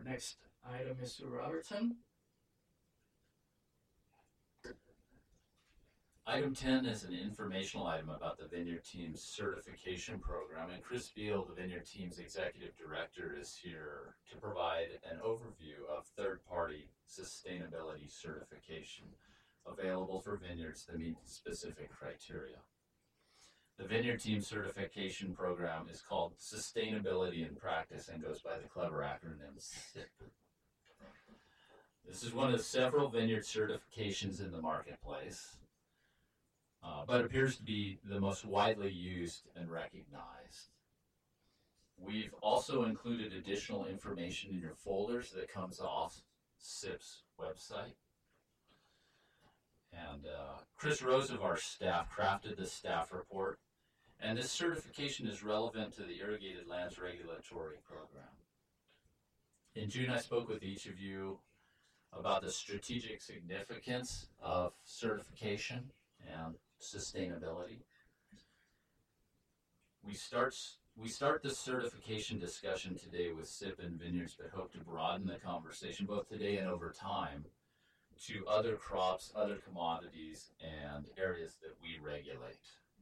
Next item, Mr. Robertson. Item 10 is an informational item about the Vineyard Team's certification program, and Chris Beal, the Vineyard Team's executive director, is here to provide an overview of third-party sustainability certification available for vineyards that meet specific criteria. The Vineyard Team certification program is called Sustainability in Practice and goes by the clever acronym SIP. This is one of several vineyard certifications in the marketplace, but appears to be the most widely used and recognized. We've also included additional information in your folders that comes off SIP's website. And Chris Rose of our staff crafted the staff report, and this certification is relevant to the Irrigated Lands Regulatory Program. In June, I spoke with each of you about the strategic significance of certification and sustainability. We start this certification discussion today with SIP and vineyards, but hope to broaden the conversation both today and over time to other crops, other commodities, and areas that we regulate.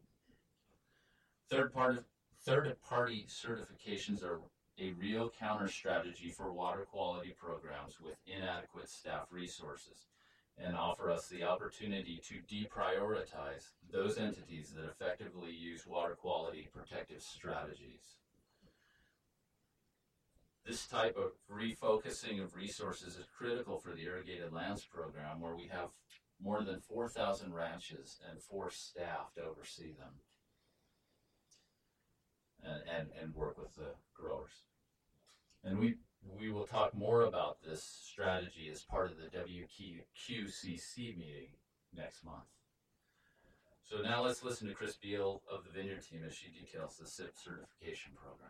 Third-party certifications are a real counter strategy for water quality programs with inadequate staff resources and offer us the opportunity to deprioritize those entities that effectively use water quality protective strategies. This type of refocusing of resources is critical for the Irrigated Lands Program, where we have more than 4,000 ranches and 4 staff to oversee them and work with the growers. And we will talk more about this strategy as part of the WQCC meeting next month. So now let's listen to Chris Beal of the Vineyard Team as she details the SIP certification program.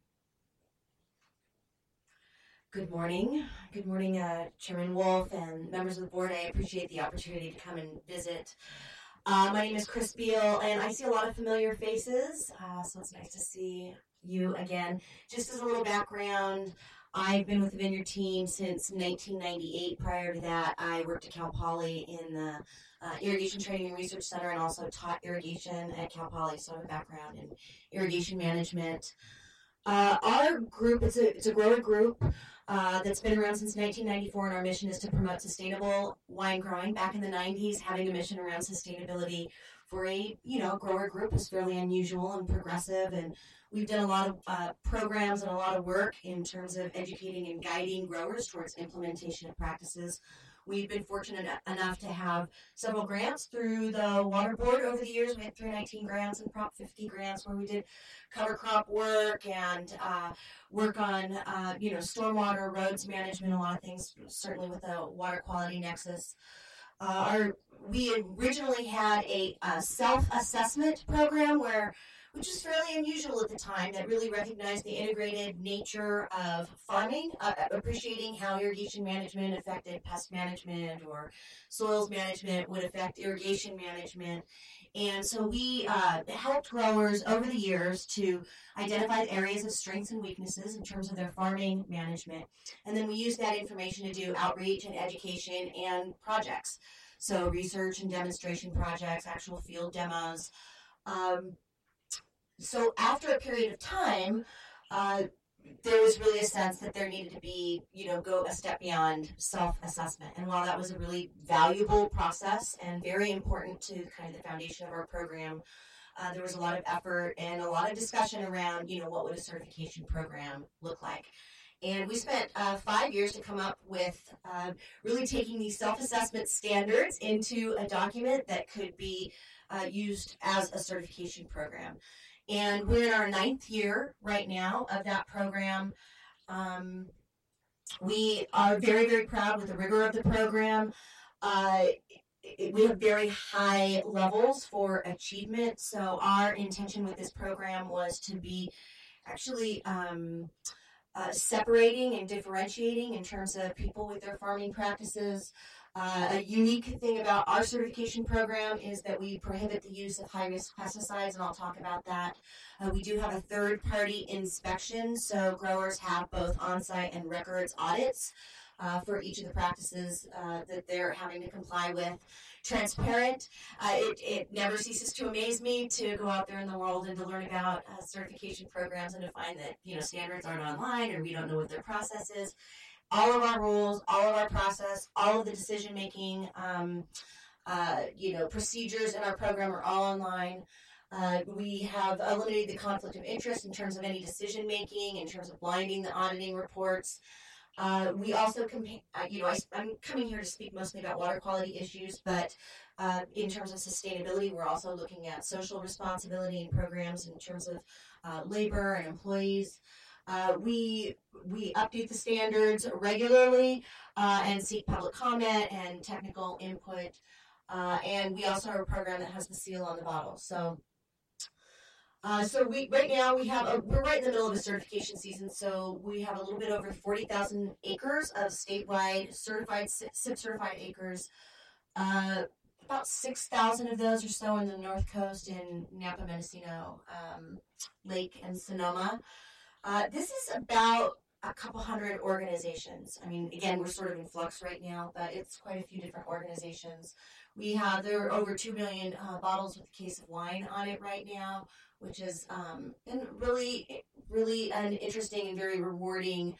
Good morning. Good morning, Chairman Wolf and members of the board. I appreciate the opportunity to come and visit. My name is Chris Beal, and I see a lot of familiar faces, so it's nice to see you again. Just as a little background, I've been with the Vineyard Team since 1998. Prior to that, I worked at Cal Poly in the Irrigation Training and Research Center and also taught irrigation at Cal Poly, so I have a background in irrigation management. Our group, it's a grower group that's been around since 1994, and our mission is to promote sustainable wine growing. Back in the 90s, having a mission around sustainability for a grower group is fairly unusual and progressive, and we've done a lot of programs and a lot of work in terms of educating and guiding growers towards implementation of practices. We've been fortunate enough to have several grants through the Water Board over the years. We had 319 grants and Prop 50 grants where we did cover crop work and work on, stormwater, roads management, a lot of things, certainly with the water quality nexus. We originally had a self-assessment program which was fairly unusual at the time, that really recognized the integrated nature of farming, appreciating how irrigation management affected pest management or soils management would affect irrigation management. And so we helped growers over the years to identify areas of strengths and weaknesses in terms of their farming management. And then we used that information to do outreach and education and projects. So research and demonstration projects, actual field demos. So after a period of time, there was really a sense that there needed to be, go a step beyond self-assessment. And while that was a really valuable process and very important to kind of the foundation of our program, there was a lot of effort and a lot of discussion around, what would a certification program look like. And we spent 5 years to come up with really taking these self-assessment standards into a document that could be used as a certification program. And we're in our 9th year right now of that program. We are very, very proud with the rigor of the program. We have very high levels for achievement. So our intention with this program was to be actually separating and differentiating in terms of people with their farming practices, A unique thing about our certification program is that we prohibit the use of high-risk pesticides, and I'll talk about that. We do have a third-party inspection, so growers have both on-site and records audits for each of the practices that they're having to comply with. Transparent. It never ceases to amaze me to go out there in the world and to learn about certification programs and to find that standards aren't online or we don't know what their process is. All of our rules, all of our process, all of the decision making, procedures in our program are all online. We have eliminated the conflict of interest in terms of any decision making, in terms of blinding the auditing reports. We also, I'm coming here to speak mostly about water quality issues, but in terms of sustainability, we're also looking at social responsibility and programs in terms of labor and employees. We update the standards regularly and seek public comment and technical input. And we also have a program that has the seal on the bottle. So right now we're right in the middle of a certification season, so we have a little bit over 40,000 acres of statewide certified, SIP certified acres. About 6,000 of those or so in the North Coast in Napa, Mendocino, Lake, and Sonoma. This is about a couple hundred organizations. I mean, again, we're sort of in flux right now, but it's quite a few different organizations. There are over 2 million bottles with a case of wine on it right now, which has been really, really an interesting and very rewarding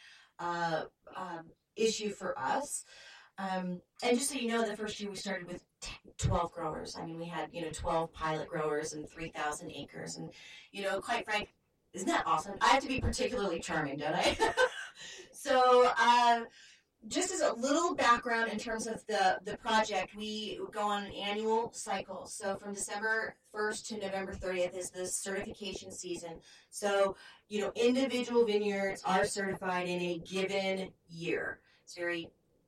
issue for us. And just so you know, the first year we started with 12 growers. I mean, we had, 12 pilot growers and 3,000 acres. And, quite frank, isn't that awesome? I have to be particularly charming, don't I? So, just as a little background in terms of the project, we go on an annual cycle. So from December 1st to November 30th is the certification season. So, individual vineyards are certified in a given year. It's very,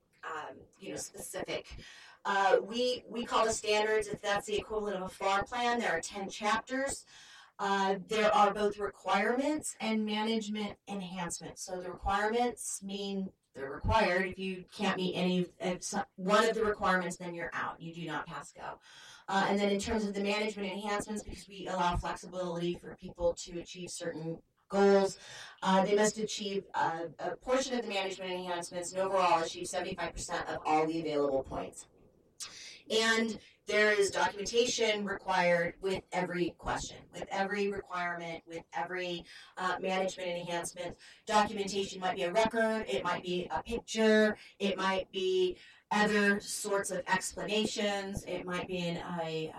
specific. We call the standards, if that's the equivalent of a farm plan. There are 10 chapters. There are both requirements and management enhancements. So the requirements mean they're required. If you can't meet one of the requirements, then you're out. You do not pass go. And then in terms of the management enhancements, because we allow flexibility for people to achieve certain goals, they must achieve a portion of the management enhancements and overall achieve 75% of all the available points. And there is documentation required with every question, with every requirement, with every management enhancement. Documentation might be a record, it might be a picture, it might be other sorts of explanations, it might be in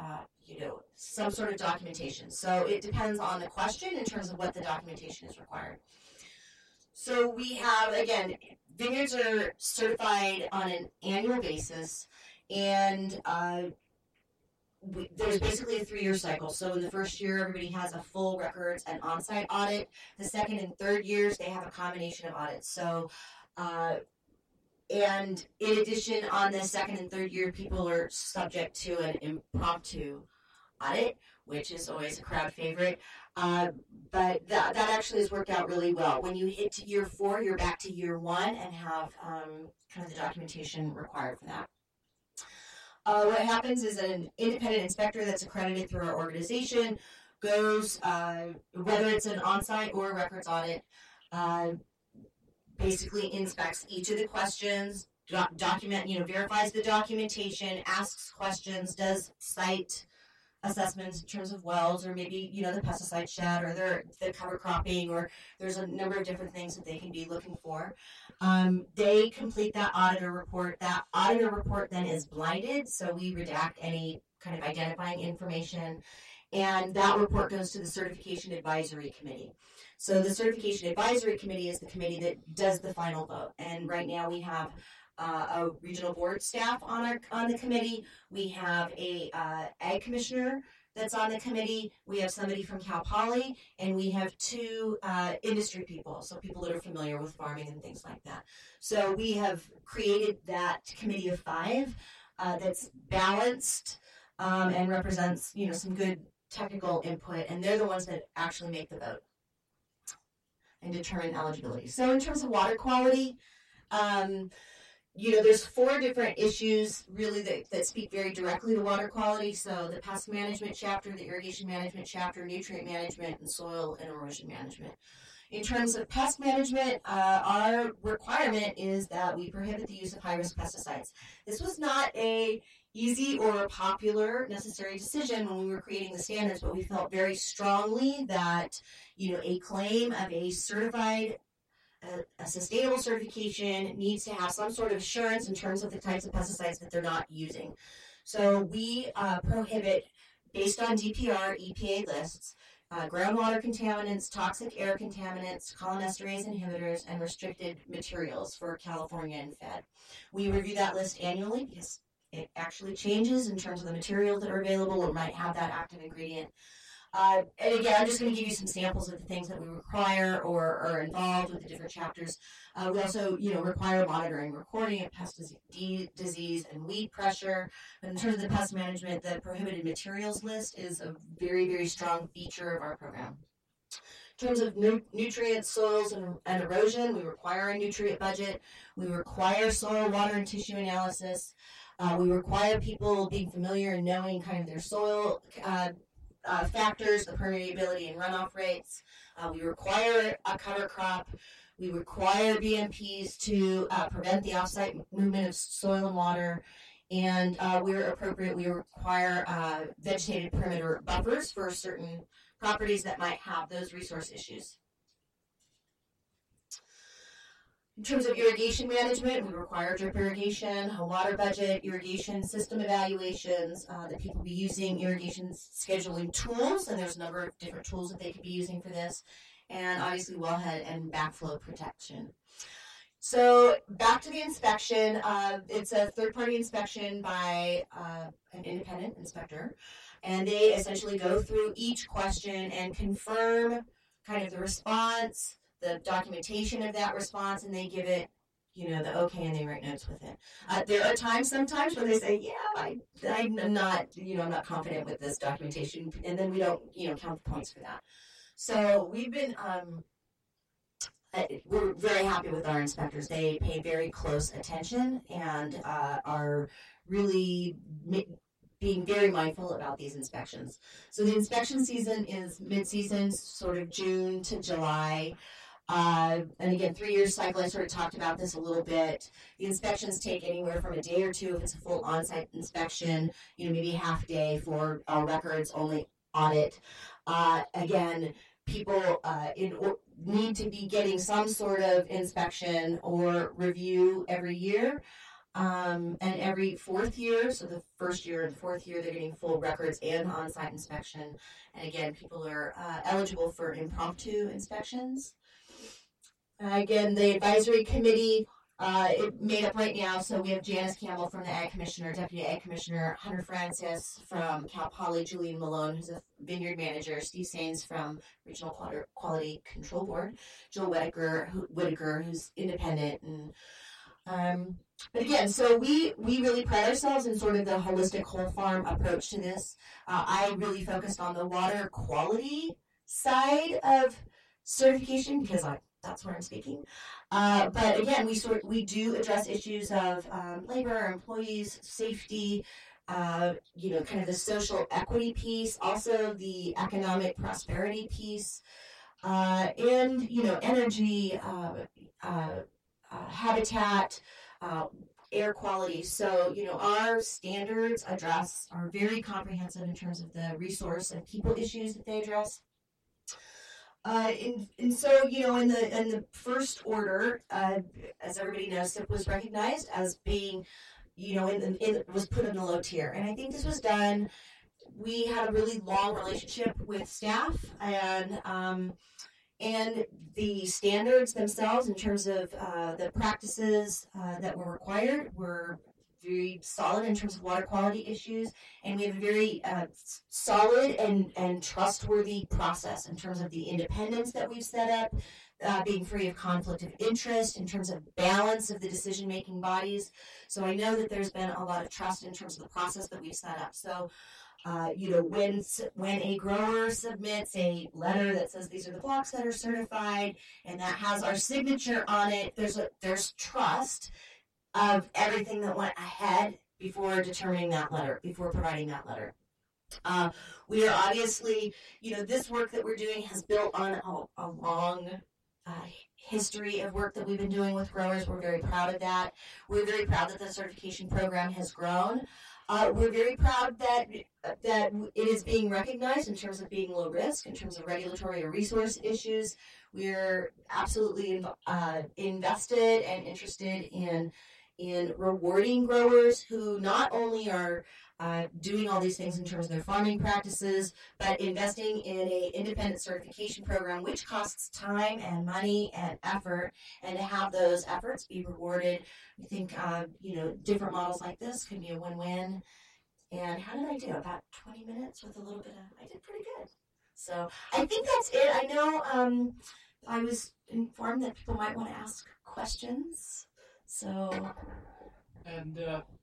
some sort of documentation. So it depends on the question in terms of what the documentation is required. So we have, again, vineyards are certified on an annual basis, and there's basically a 3-year cycle. So in the first year, everybody has a full records and on-site audit. The second and third years, they have a combination of audits. So, and in addition, on the second and third year, people are subject to an impromptu audit, which is always a crowd favorite. But that actually has worked out really well. When you hit to year 4, you're back to year 1 and have kind of the documentation required for that. What happens is an independent inspector that's accredited through our organization goes, whether it's an on-site or a records audit, basically inspects each of the questions, verifies the documentation, asks questions, does site assessments in terms of wells or maybe, the pesticide shed or the cover cropping, or there's a number of different things that they can be looking for. They complete that auditor report. That auditor report then is blinded, so we redact any kind of identifying information, and that report goes to the Certification Advisory Committee. So the Certification Advisory Committee is the committee that does the final vote, and right now we have a regional board staff on the committee. We have a ag commissioner that's on the committee. We have somebody from Cal Poly, and we have 2 industry people, so people that are familiar with farming and things like that. So we have created that committee of 5 that's balanced and represents, some good technical input, and they're the ones that actually make the vote and determine eligibility. So in terms of water quality, there's 4 different issues really that speak very directly to water quality. So the pest management chapter, the irrigation management chapter, nutrient management, and soil and erosion management. In terms of pest management, our requirement is that we prohibit the use of high-risk pesticides. This was not a easy or a popular necessary decision when we were creating the standards, but we felt very strongly that, a claim of a certified a sustainable certification needs to have some sort of assurance in terms of the types of pesticides that they're not using. So we prohibit, based on DPR EPA lists, groundwater contaminants, toxic air contaminants, cholinesterase inhibitors, and restricted materials for California and Fed. We review that list annually because it actually changes in terms of the materials that are available or might have that active ingredient. And again, I'm just going to give you some samples of the things that we require or are involved with the different chapters. We also, require monitoring, recording of pest disease and weed pressure. But in terms of the pest management, the prohibited materials list is a very, very strong feature of our program. In terms of nutrients, soils, and erosion, we require a nutrient budget. We require soil, water, and tissue analysis. We require people being familiar and knowing kind of their soil factors, the permeability and runoff rates. We require a cover crop. We require BMPs to prevent the offsite movement of soil and water. And where appropriate, we require vegetated perimeter buffers for certain properties that might have those resource issues. In terms of irrigation management, we require drip irrigation, a water budget, irrigation system evaluations, that people be using irrigation scheduling tools, and there's a number of different tools that they could be using for this, and obviously wellhead and backflow protection. So back to the inspection, it's a third-party inspection by an independent inspector, and they essentially go through each question and confirm kind of the response, the documentation of that response, and they give it, the okay, and they write notes with it. There are times sometimes when they say, I'm not, I'm not confident with this documentation, and then we don't, count the points for that. So we've been, we're very happy with our inspectors. They pay very close attention and are really being very mindful about these inspections. So the inspection season is mid-season, sort of June to July. And again, 3-year cycle, I sort of talked about this a little bit. The inspections take anywhere from a day or two if it's a full on-site inspection, maybe a half day for a records only audit. Again, people need to be getting some sort of inspection or review every year. And every 4th year, so the 1st year and 4th year, they're getting full records and on-site inspection. And again, people are eligible for impromptu inspections. Again, the advisory committee, it made up right now, so we have Janice Campbell from the Ag Commissioner, Deputy Ag Commissioner, Hunter Francis from Cal Poly, Julian Malone, who's a vineyard manager, Steve Sains from Regional Quality Control Board, Jill Whitaker, who's independent, and but again, so we really pride ourselves in sort of the holistic whole farm approach to this. I really focused on the water quality side of certification because that's where I'm speaking. But again, we do address issues of labor, employees, safety, kind of the social equity piece, also the economic prosperity piece, and energy, habitat, air quality. So, our standards are very comprehensive in terms of the resource and people issues that they address. And so, in the first order, as everybody knows, SIP was recognized as being, was put in the low tier. And I think this was done, we had a really long relationship with staff and the standards themselves in terms of the practices that were required were very solid in terms of water quality issues, and we have a very solid and trustworthy process in terms of the independence that we've set up, being free of conflict of interest, in terms of balance of the decision-making bodies. So I know that there's been a lot of trust in terms of the process that we've set up. So when a grower submits a letter that says these are the blocks that are certified and that has our signature on it, there's trust of everything that went ahead before determining that letter, before providing that letter. We are obviously, this work that we're doing has built on a long history of work that we've been doing with growers. We're very proud of that. We're very proud that the certification program has grown. We're very proud that it is being recognized in terms of being low risk, in terms of regulatory or resource issues. We're absolutely invested and interested in rewarding growers who not only are doing all these things in terms of their farming practices, but investing in an independent certification program, which costs time and money and effort, and to have those efforts be rewarded. I think, different models like this can be a win-win. And how did I do? About 20 minutes with a little bit of, I did pretty good. So I think that's it. I know I was informed that people might want to ask questions. So. And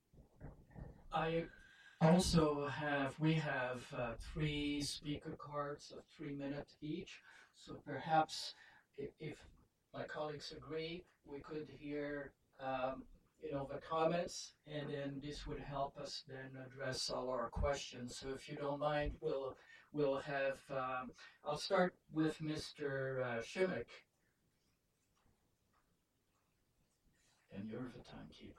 we have 3 speaker cards of 3 minutes each. So perhaps if my colleagues agree, we could hear the comments, and then this would help us then address all our questions. So if you don't mind, we'll have, I'll start with Mr. Shimmick. And you're the timekeeper.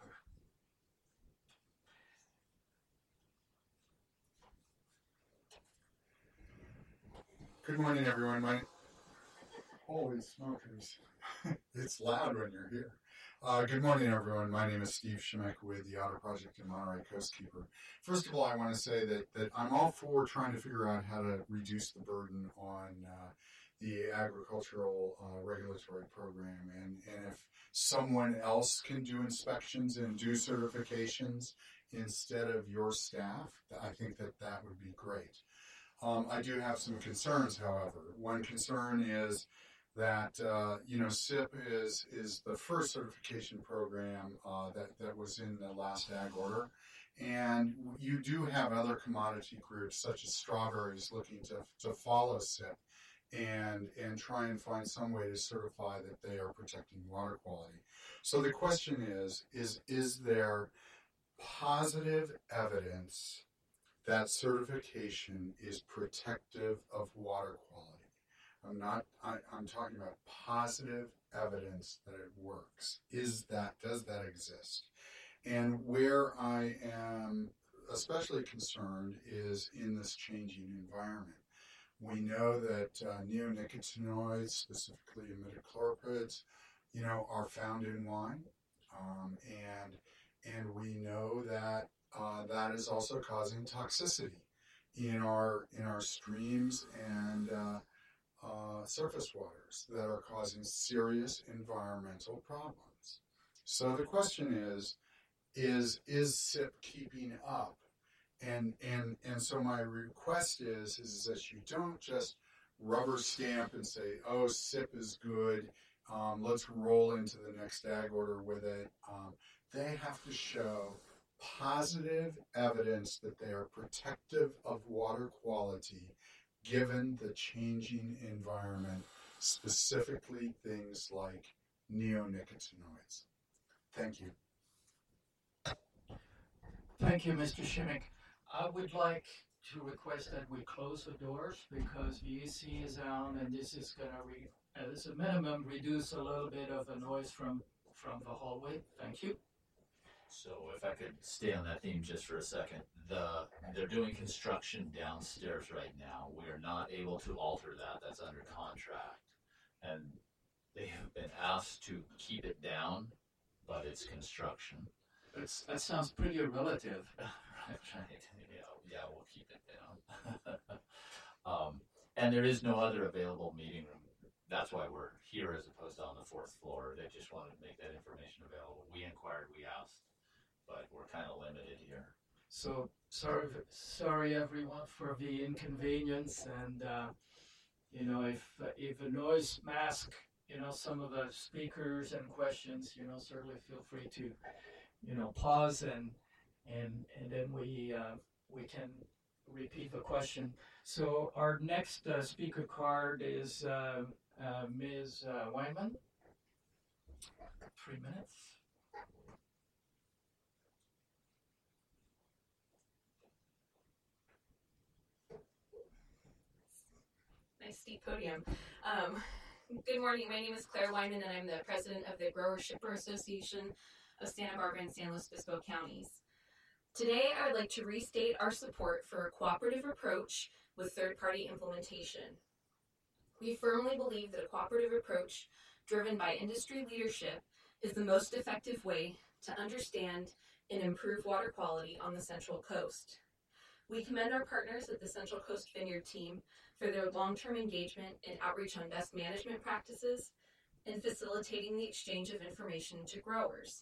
Good morning, everyone. Holy smokers. It's loud when you're here. Good morning, everyone. My name is Steve Shimmick with the Otter Project and Monterey Coastkeeper. First of all, I want to say that I'm all for trying to figure out how to reduce the burden on the agricultural regulatory program. And if someone else can do inspections and do certifications instead of your staff, I think that would be great. I do have some concerns, however. One concern is that, SIP is the first certification program that was in the last ag order. And you do have other commodity groups, such as strawberries, looking to follow SIP and try and find some way to certify that they are protecting water quality. So the question is there positive evidence that certification is protective of water quality? I'm talking about positive evidence that it works. Does that exist? And where I am especially concerned is in this changing environment. We know that neonicotinoids, specifically imidacloprids, are found in wine, and we know that that is also causing toxicity in our streams and surface waters that are causing serious environmental problems. So the question is SIP keeping up? And so my request is that you don't just rubber stamp and say, oh, SIP is good, let's roll into the next ag order with it. They have to show positive evidence that they are protective of water quality given the changing environment, specifically things like neonicotinoids. Thank you. Thank you, Mr. Shimmick. I would like to request that we close the doors because the AC is on, and this is going to, as a minimum, reduce a little bit of the noise from the hallway. Thank you. So if I could stay on that theme just for a second, they're doing construction downstairs right now. We are not able to alter that. That's under contract. And they have been asked to keep it down, but it's construction. That sounds pretty relative. Right. Yeah, we'll keep it down. And there is no other available meeting room. That's why we're here as opposed to on the 4th floor. They just wanted to make that information available. We inquired, we asked, but we're kind of limited here. So sorry everyone for the inconvenience, and if the noise mask some of the speakers and questions, certainly feel free to pause and then we can repeat the question. So our next speaker card is Ms. Weinman. 3 minutes. steep podium. Good morning. My name is Claire Wyman, and I'm the president of the Grower Shipper Association of Santa Barbara and San Luis Obispo counties. Today, I would like to restate our support for a cooperative approach with third-party implementation. We firmly believe that a cooperative approach driven by industry leadership is the most effective way to understand and improve water quality on the Central Coast. We commend our partners at the Central Coast Vineyard team for their long-term engagement and outreach on best management practices and facilitating the exchange of information to growers.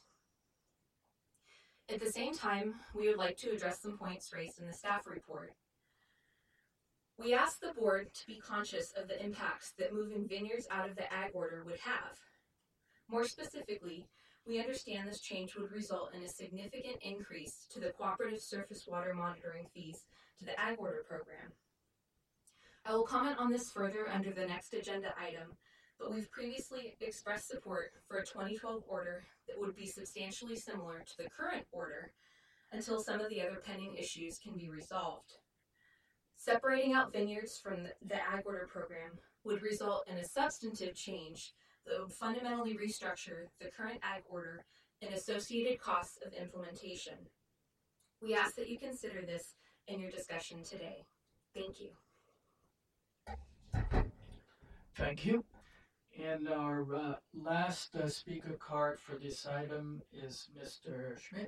At the same time, we would like to address some points raised in the staff report. We asked the board to be conscious of the impacts that moving vineyards out of the ag order would have. More specifically, we understand this change would result in a significant increase to the cooperative surface water monitoring fees to the ag order program. I will comment on this further under the next agenda item, but we've previously expressed support for a 2012 order that would be substantially similar to the current order until some of the other pending issues can be resolved. Separating out vineyards from the ag order program would result in a substantive change that would fundamentally restructure the current ag order and associated costs of implementation. We ask that you consider this in your discussion today. Thank you. Thank you. And our last speaker card for this item is Mr. Schmidt.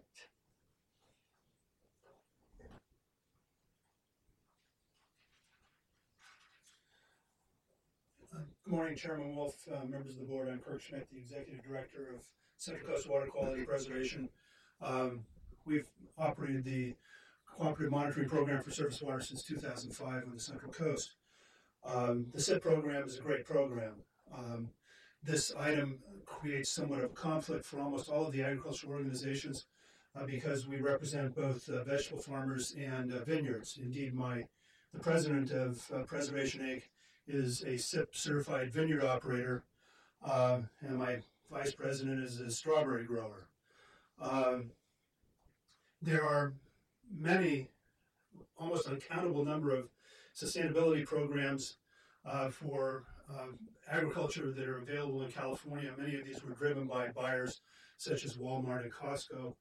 Good morning, Chairman Wolf, members of the board. I'm Kirk Schmidt, the Executive Director of Central Coast Water Quality Preservation. We've operated the Cooperative Monitoring Program for Surface Water since 2005 on the Central Coast. The SIP program is a great program. This item creates somewhat of a conflict for almost all of the agricultural organizations because we represent both vegetable farmers and vineyards. Indeed, the president of Preservation Inc. is a SIP certified vineyard operator, and my vice president is a strawberry grower. There are many, almost uncountable number of sustainability programs for agriculture that are available in California. Many of these were driven by buyers such as Walmart and Costco.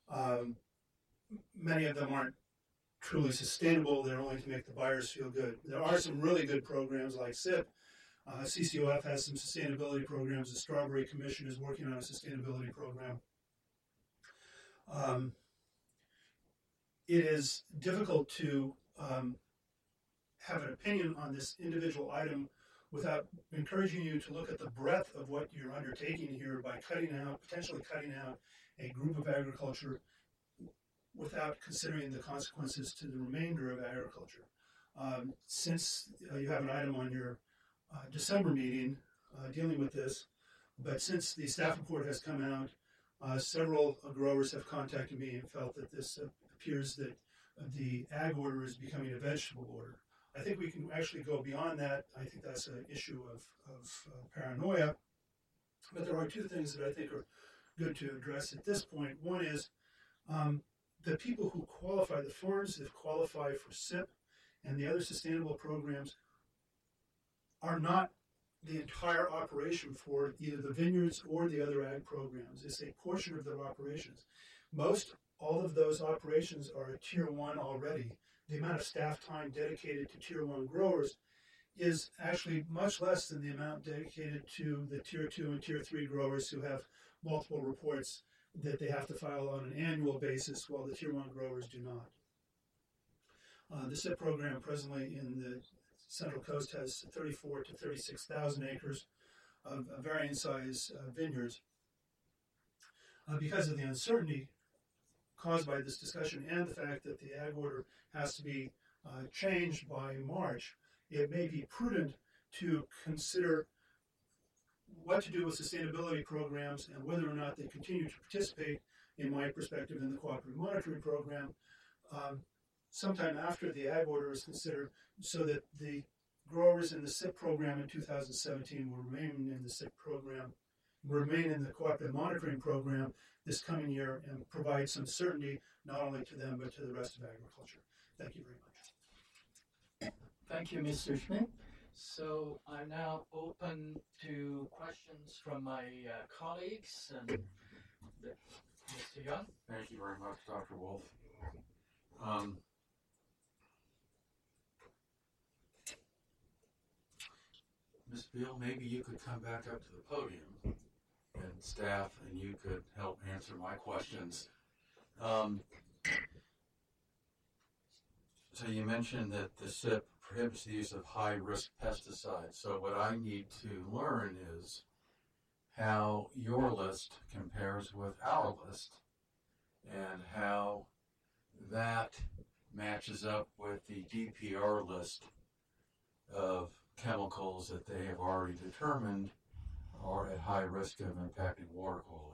Many of them aren't truly sustainable. They're only to make the buyers feel good. There are some really good programs like SIP. CCOF has some sustainability programs. The Strawberry Commission is working on a sustainability program. It is difficult to have an opinion on this individual item without encouraging you to look at the breadth of what you're undertaking here by potentially cutting out a group of agriculture without considering the consequences to the remainder of agriculture. Since you have an item on your December meeting dealing with this, but since the staff report has come out, several growers have contacted me and felt that this appears that the ag order is becoming a vegetable order. I think we can actually go beyond that. I think that's an issue of paranoia. But there are two things that I think are good to address at this point. One is the people who qualify, the farms that qualify for SIP and the other sustainable programs are not the entire operation for either the vineyards or the other ag programs. It's a portion of their operations. All of those operations are at Tier 1 already. The amount of staff time dedicated to Tier 1 growers is actually much less than the amount dedicated to the Tier 2 and Tier 3 growers who have multiple reports that they have to file on an annual basis, while the Tier 1 growers do not. The SIP program presently in the Central Coast has 34 to 36,000 acres of varying size vineyards. Because of the uncertainty caused by this discussion and the fact that the ag order has to be changed by March, it may be prudent to consider what to do with sustainability programs and whether or not they continue to participate, in my perspective, in the cooperative monitoring program sometime after the ag order is considered, so that the growers in the SIP program in 2017 will remain in the SIP program, remain in the cooperative monitoring program this coming year, and provide some certainty not only to them but to the rest of agriculture. Thank you very much. Thank you, Mr. Schmidt. So I'm now open to questions from my colleagues and Mr. Young. Thank you very much, Dr. Wolf. Ms. Beal, maybe you could come back up to the podium and staff, and you could help answer my questions. So you mentioned that the SIP prohibits the use of high-risk pesticides. So what I need to learn is how your list compares with our list and how that matches up with the DPR list of chemicals that they have already determined are at high risk of impacting water quality.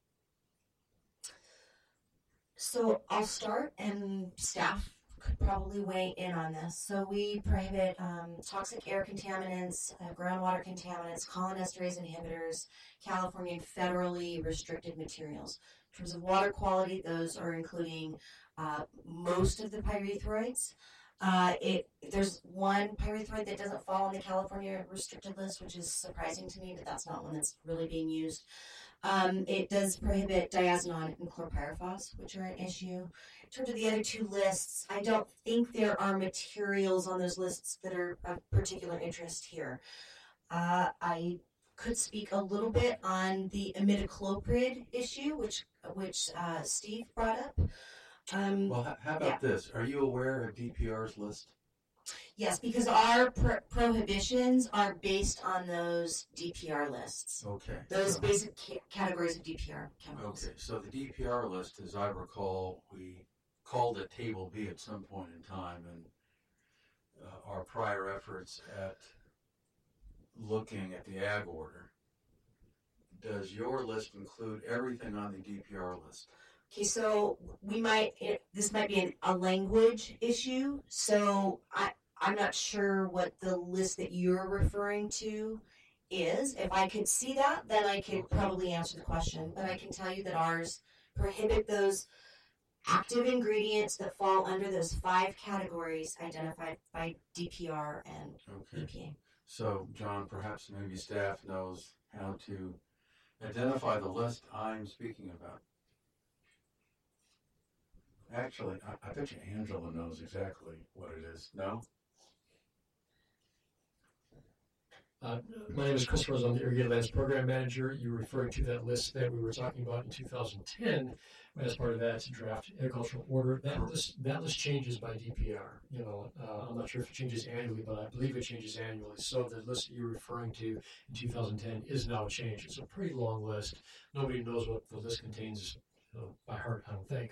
So I'll start, and staff could probably weigh in on this. So we prohibit toxic air contaminants, groundwater contaminants, cholinesterase inhibitors, California federally restricted materials. In terms of water quality, those are including most of the pyrethroids. There's one pyrethroid that doesn't fall on the California restricted list, which is surprising to me, but that's not one that's really being used. It does prohibit diazinon and chlorpyrifos, which are an issue. In terms of the other two lists, I don't think there are materials on those lists that are of particular interest here. I could speak a little bit on the imidacloprid issue, which Steve brought up. Well, how about this? Are you aware of DPR's list? Yes, because our prohibitions are based on those DPR lists. Okay. Those basic categories of DPR chemicals. Okay, so the DPR list, as I recall, we called it Table B at some point in time, and our prior efforts at looking at the ag order. Does your list include everything on the DPR list? Okay, so this might be a language issue. So I'm not sure what the list that you're referring to is. If I could see that, then I could probably answer the question. But I can tell you that ours prohibit those active ingredients that fall under those 5 categories identified by DPR and EPA. So, John, perhaps maybe staff knows how to identify the list I'm speaking about. Actually, I bet you Angela knows exactly what it is. No? My name is Chris Rose. I'm the Irrigated Lands Program Manager. You're referring to that list that we were talking about in 2010 as part of that draft agricultural order. That list changes by DPR. I'm not sure if it changes annually, but I believe it changes annually. So the list that you're referring to in 2010 is now changed. It's a pretty long list. Nobody knows what the list contains by heart, I don't think.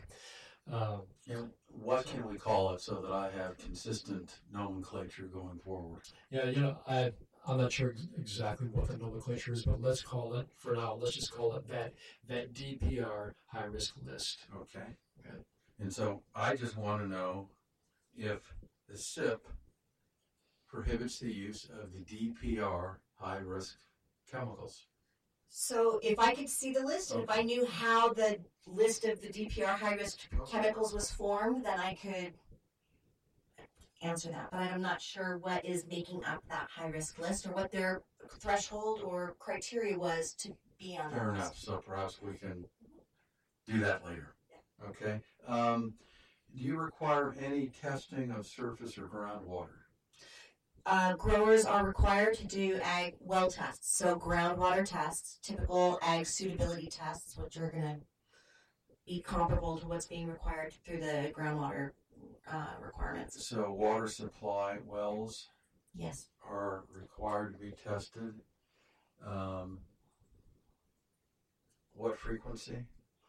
What can we call it so that I have consistent nomenclature going forward? Yeah, I'm not sure exactly what the nomenclature is, but let's call it, for now, let's just call it that DPR high-risk list. Okay. And so I just want to know if the SIP prohibits the use of the DPR high-risk chemicals. So if I could see the list, and if I knew how the list of the DPR high-risk chemicals was formed, then I could answer that. But I'm not sure what is making up that high-risk list or what their threshold or criteria was to be on that Fair list. enough. So perhaps we can do that later. Okay. Do you require any testing of surface or groundwater? Growers are required to do ag well tests, so groundwater tests, typical ag suitability tests, which are going to be comparable to what's being required through the groundwater requirements. So water supply wells Yes. are required to be tested. What frequency?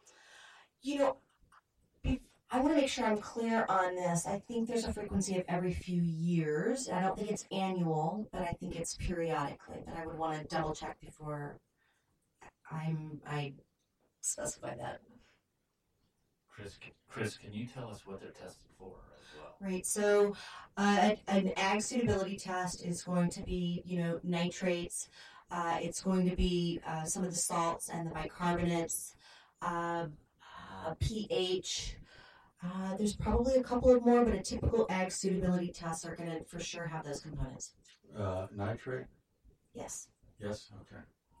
I want to make sure I'm clear on this. I think there's a frequency of every few years. I don't think it's annual, but I think it's periodically. But I would want to double check before I specify that. Chris, can you tell us what they're tested for as well? Right. So an ag suitability test is going to be, nitrates. It's going to be some of the salts and the bicarbonates, pH. There's probably a couple of more, but a typical ag suitability tests are going to for sure have those components. Nitrate? Yes. Yes, okay.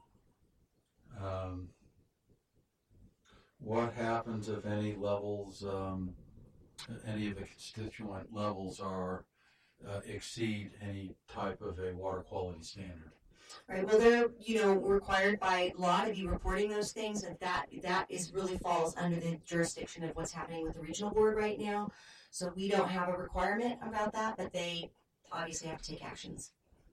What happens if any levels, any of the constituent levels are exceed any type of a water quality standard? Right. Well, they're required by law to be reporting those things, and that is really falls under the jurisdiction of what's happening with the regional board right now. So we don't have a requirement about that, but they obviously have to take actions.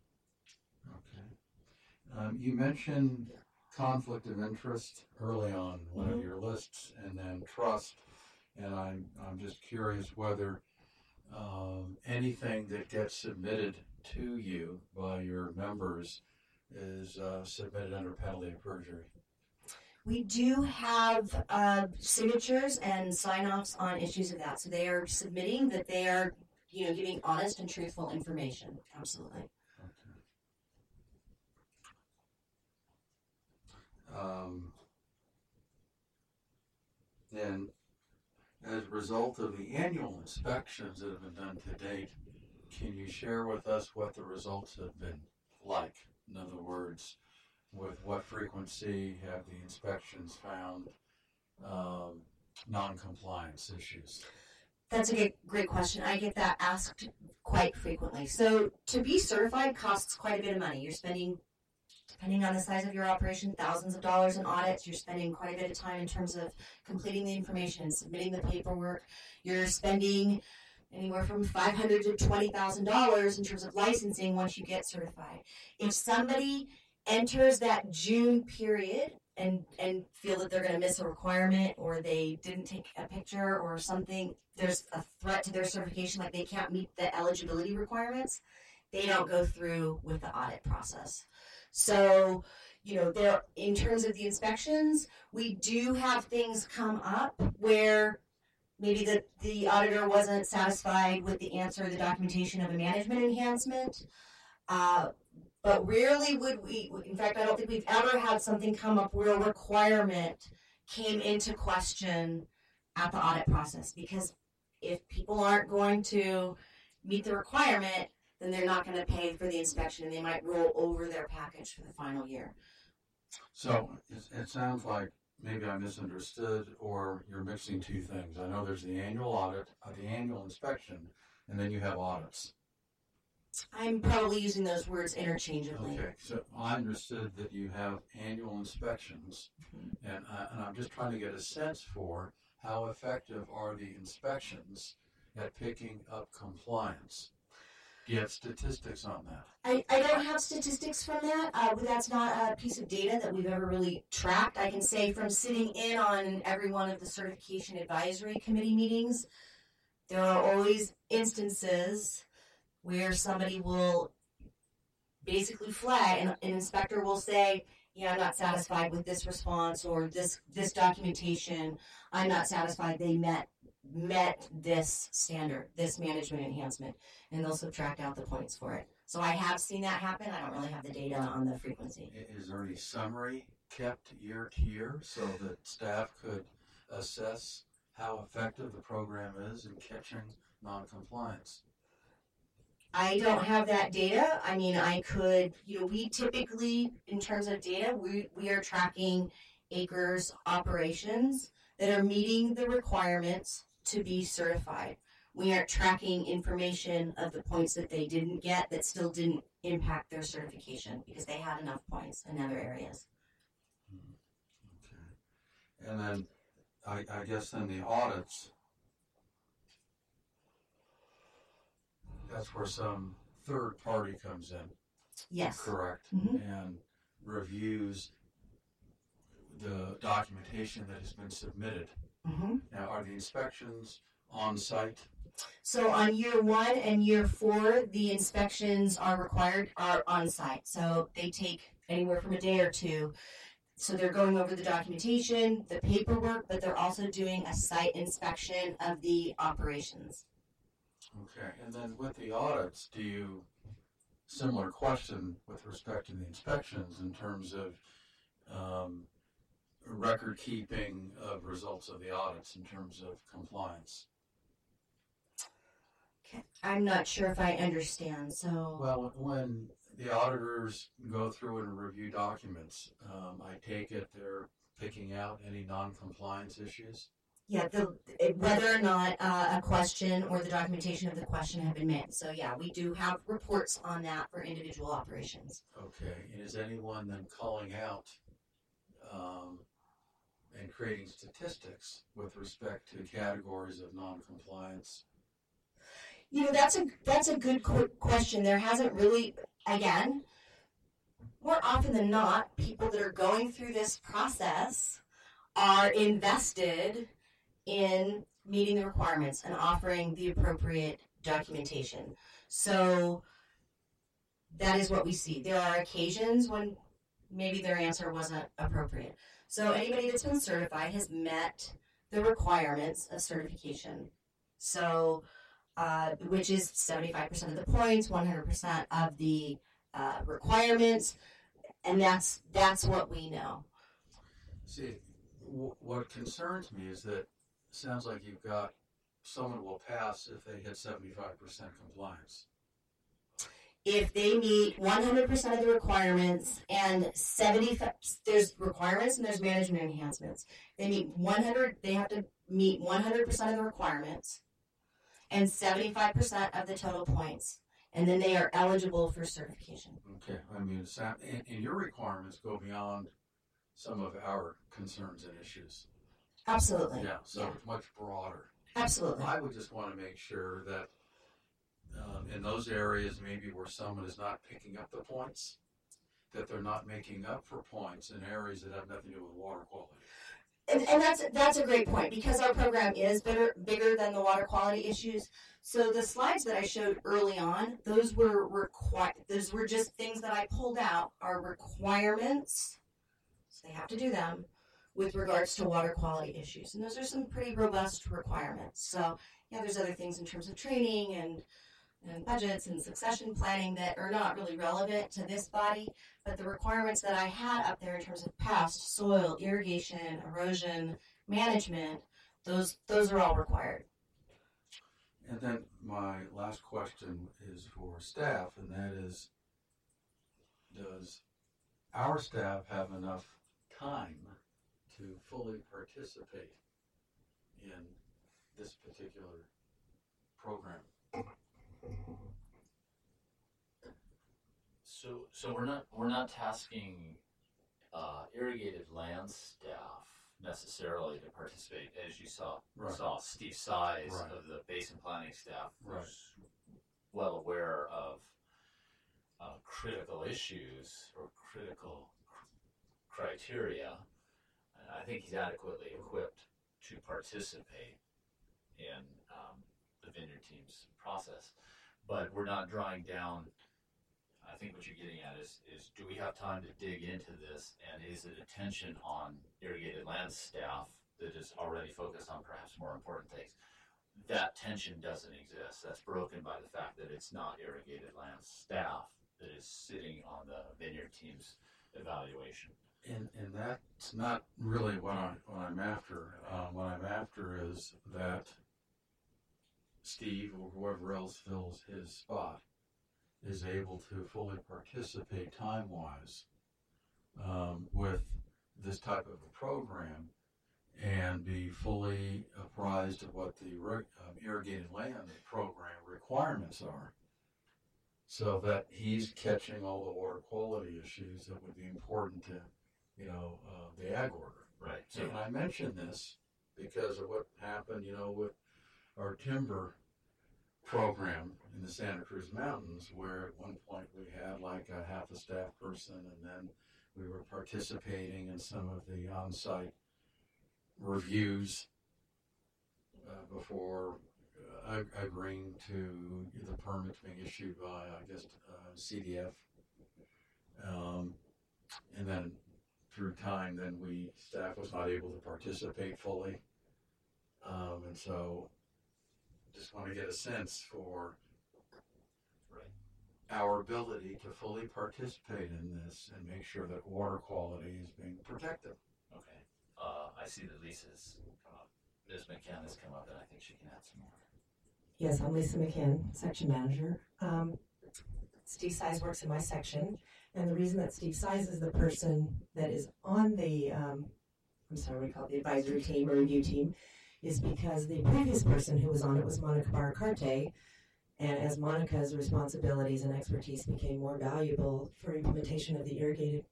Okay. You mentioned conflict of interest early on one of your lists, and then trust. And I'm just curious whether anything that gets submitted to you by your members is submitted under penalty of perjury. We do have signatures and sign-offs on issues of that. So they are submitting that they are, giving honest and truthful information. Absolutely. Okay. And as a result of the annual inspections that have been done to date, can you share with us what the results have been like? In other words, with what frequency have the inspections found non-compliance issues? That's a great question. I get that asked quite frequently. So to be certified costs quite a bit of money. You're spending, depending on the size of your operation, thousands of dollars in audits. You're spending quite a bit of time in terms of completing the information, submitting the paperwork. You're spending anywhere from $500 to $20,000 in terms of licensing once you get certified. If somebody enters that June period and feel that they're going to miss a requirement, or they didn't take a picture or something, there's a threat to their certification, like they can't meet the eligibility requirements, they don't go through with the audit process. So, there, in terms of the inspections, we do have things come up where maybe the auditor wasn't satisfied with the answer or the documentation of a management enhancement. But rarely would we, in fact, I don't think we've ever had something come up where a requirement came into question at the audit process. Because if people aren't going to meet the requirement, then they're not going to pay for the inspection, and they might roll over their package for the final year. So it sounds like maybe I misunderstood, or you're mixing two things. I know there's the annual audit, the annual inspection, and then you have audits. I'm probably using those words interchangeably. Okay, so I understood that you have annual inspections, and I'm just trying to get a sense for how effective are the inspections at picking up compliance. Do you have statistics on that? I don't have statistics from that. That's not a piece of data that we've ever really tracked. I can say from sitting in on every one of the certification advisory committee meetings, there are always instances where somebody will basically flag, and an inspector will say, yeah, I'm not satisfied with this response or this documentation. I'm not satisfied they met this standard, this management enhancement, and they'll subtract out the points for it. So I have seen that happen. I don't really have the data on the frequency. Is there any summary kept year to year so that staff could assess how effective the program is in catching noncompliance? I don't have that data. I mean, I could, we typically, in terms of data, we are tracking acres operations that are meeting the requirements to be certified. We aren't tracking information of the points that they didn't get that still didn't impact their certification because they had enough points in other areas. Okay. And then I guess then the audits, that's where some third party comes in. Yes. Correct. Mm-hmm. And reviews the documentation that has been submitted. Mm-hmm. Now, are the inspections on site? So on year 1 and year 4, the inspections are on site. So they take anywhere from a day or two. So they're going over the documentation, the paperwork, but they're also doing a site inspection of the operations. Okay, and then with the audits, similar question with respect to the inspections in terms of record keeping of results of the audits in terms of compliance? I'm not sure if I understand. So, Well, when the auditors go through and review documents, I take it they're picking out any non-compliance issues. yeah, whether or not a question or the documentation of the question have been met. So, yeah, we do have reports on that for individual operations. Okay, and is anyone then calling out and creating statistics with respect to categories of non-compliance? You know, that's a good question. There hasn't really, again, more often than not, people that are going through this process are invested in meeting the requirements and offering the appropriate documentation. So that is what we see. There are occasions when maybe their answer wasn't appropriate. So anybody that's been certified has met the requirements of certification. So, which is 75% of the points, 100% of the requirements, and that's what we know. See, what concerns me is that it sounds like you've got someone will pass if they hit 75% compliance. If they meet 100% of the requirements and 75, there's requirements and there's management enhancements. They have to meet 100% of the requirements and 75% of the total points, and then they are eligible for certification. Okay, I mean, and your requirements go beyond some of our concerns and issues. Absolutely. Yeah, so it's much broader. Absolutely. I would just want to make sure that in those areas maybe where someone is not picking up the points, that they're not making up for points in areas that have nothing to do with water quality. And that's a great point, because our program is bigger than the water quality issues. So the slides that I showed early on, those were just things that I pulled out, are requirements, so they have to do them, with regards to water quality issues. And those are some pretty robust requirements. So yeah, there's other things in terms of training and budgets and succession planning that are not really relevant to this body, but the requirements that I had up there in terms of pest, soil, irrigation, erosion, management, those are all required. And then my last question is for staff, and that is, does our staff have enough time to fully participate in this particular program? So we're not tasking irrigated land staff necessarily to participate, as you saw Steve Size of the basin planning staff, who's well aware of critical issues or critical criteria. And I think he's adequately equipped to participate in the vineyard team's process. But we're not drawing down. I think what you're getting at is do we have time to dig into this, and is it attention on irrigated land staff that is already focused on perhaps more important things? That tension doesn't exist. That's broken by the fact that it's not irrigated land staff that is sitting on the vineyard team's evaluation. And that's not really what I'm after. What I'm after is that Steve or whoever else fills his spot is able to fully participate time-wise with this type of a program and be fully apprised of what the irrigated land program requirements are, so that he's catching all the water quality issues that would be important to, the ag order. Right. So, and I mention this because of what happened, with our timber program in the Santa Cruz Mountains, where at one point we had like a half a staff person, and then we were participating in some of the on-site reviews before agreeing to the permits being issued by, CDF. And then through time, then staff was not able to participate fully. And so just want to get a sense for our ability to fully participate in this and make sure that water quality is being protected. Okay. I see that Lisa's come up. Ms. McCann has come up, and I think she can add some more. Yes, I'm Lisa McKinn, section manager. Steve Size works in my section, and the reason that Steve Size is the person that is on the, we call it the advisory team or review team, is because the previous person who was on it was Monica Baracarte, and as Monica's responsibilities and expertise became more valuable for implementation of the irrigated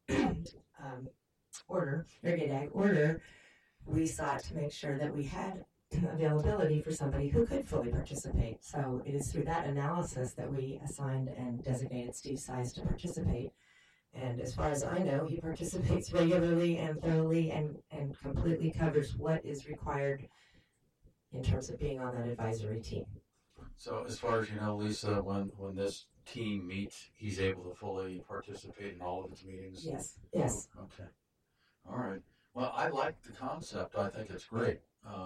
irrigated ag order, we sought to make sure that we had availability for somebody who could fully participate. So it is through that analysis that we assigned and designated Steve Size to participate. And as far as I know, he participates regularly and thoroughly and completely covers what is required in terms of being on that advisory team. So as far as you know, Lisa, when this team meets, he's able to fully participate in all of its meetings? Yes, yes. Okay. All right. Well, I like the concept. I think it's great.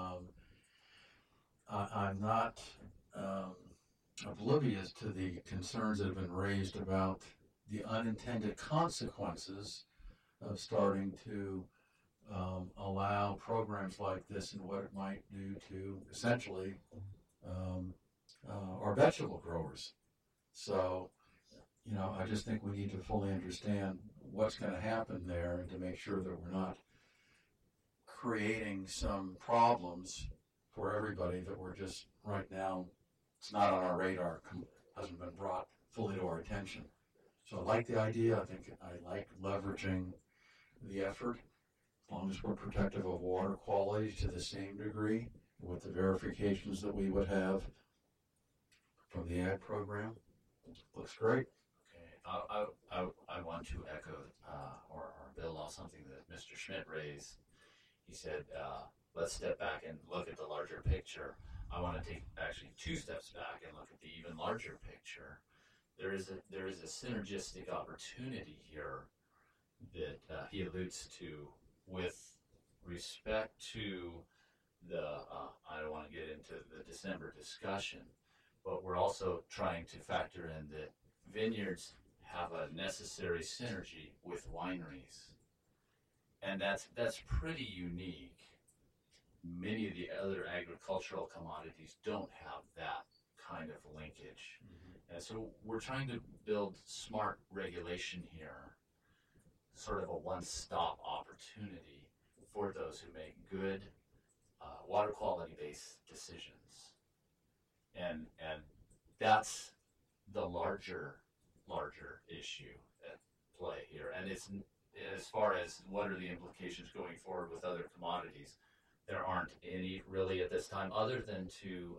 I'm not oblivious to the concerns that have been raised about the unintended consequences of starting to allow programs like this and what it might do to essentially our vegetable growers. So, I just think we need to fully understand what's going to happen there and to make sure that we're not creating some problems for everybody that we're just right now, it's not on our radar, hasn't been brought fully to our attention. So I like the idea. I think I like leveraging the effort as long as we're protective of water quality to the same degree with the verifications that we would have from the ag program. Looks great. Okay, I want to echo or build on something that Mr. Schmidt raised. He said, let's step back and look at the larger picture. I want to take actually 2 steps back and look at the even larger picture. There is a synergistic opportunity here that he alludes to with respect to the, I don't want to get into the December discussion, but we're also trying to factor in that vineyards have a necessary synergy with wineries. And that's pretty unique. Many of the other agricultural commodities don't have that kind of linkage. Mm-hmm. And so we're trying to build smart regulation here, sort of a one-stop opportunity for those who make good water quality-based decisions. And that's the larger issue at play here. And it's as far as what are the implications going forward with other commodities, there aren't any really at this time other than to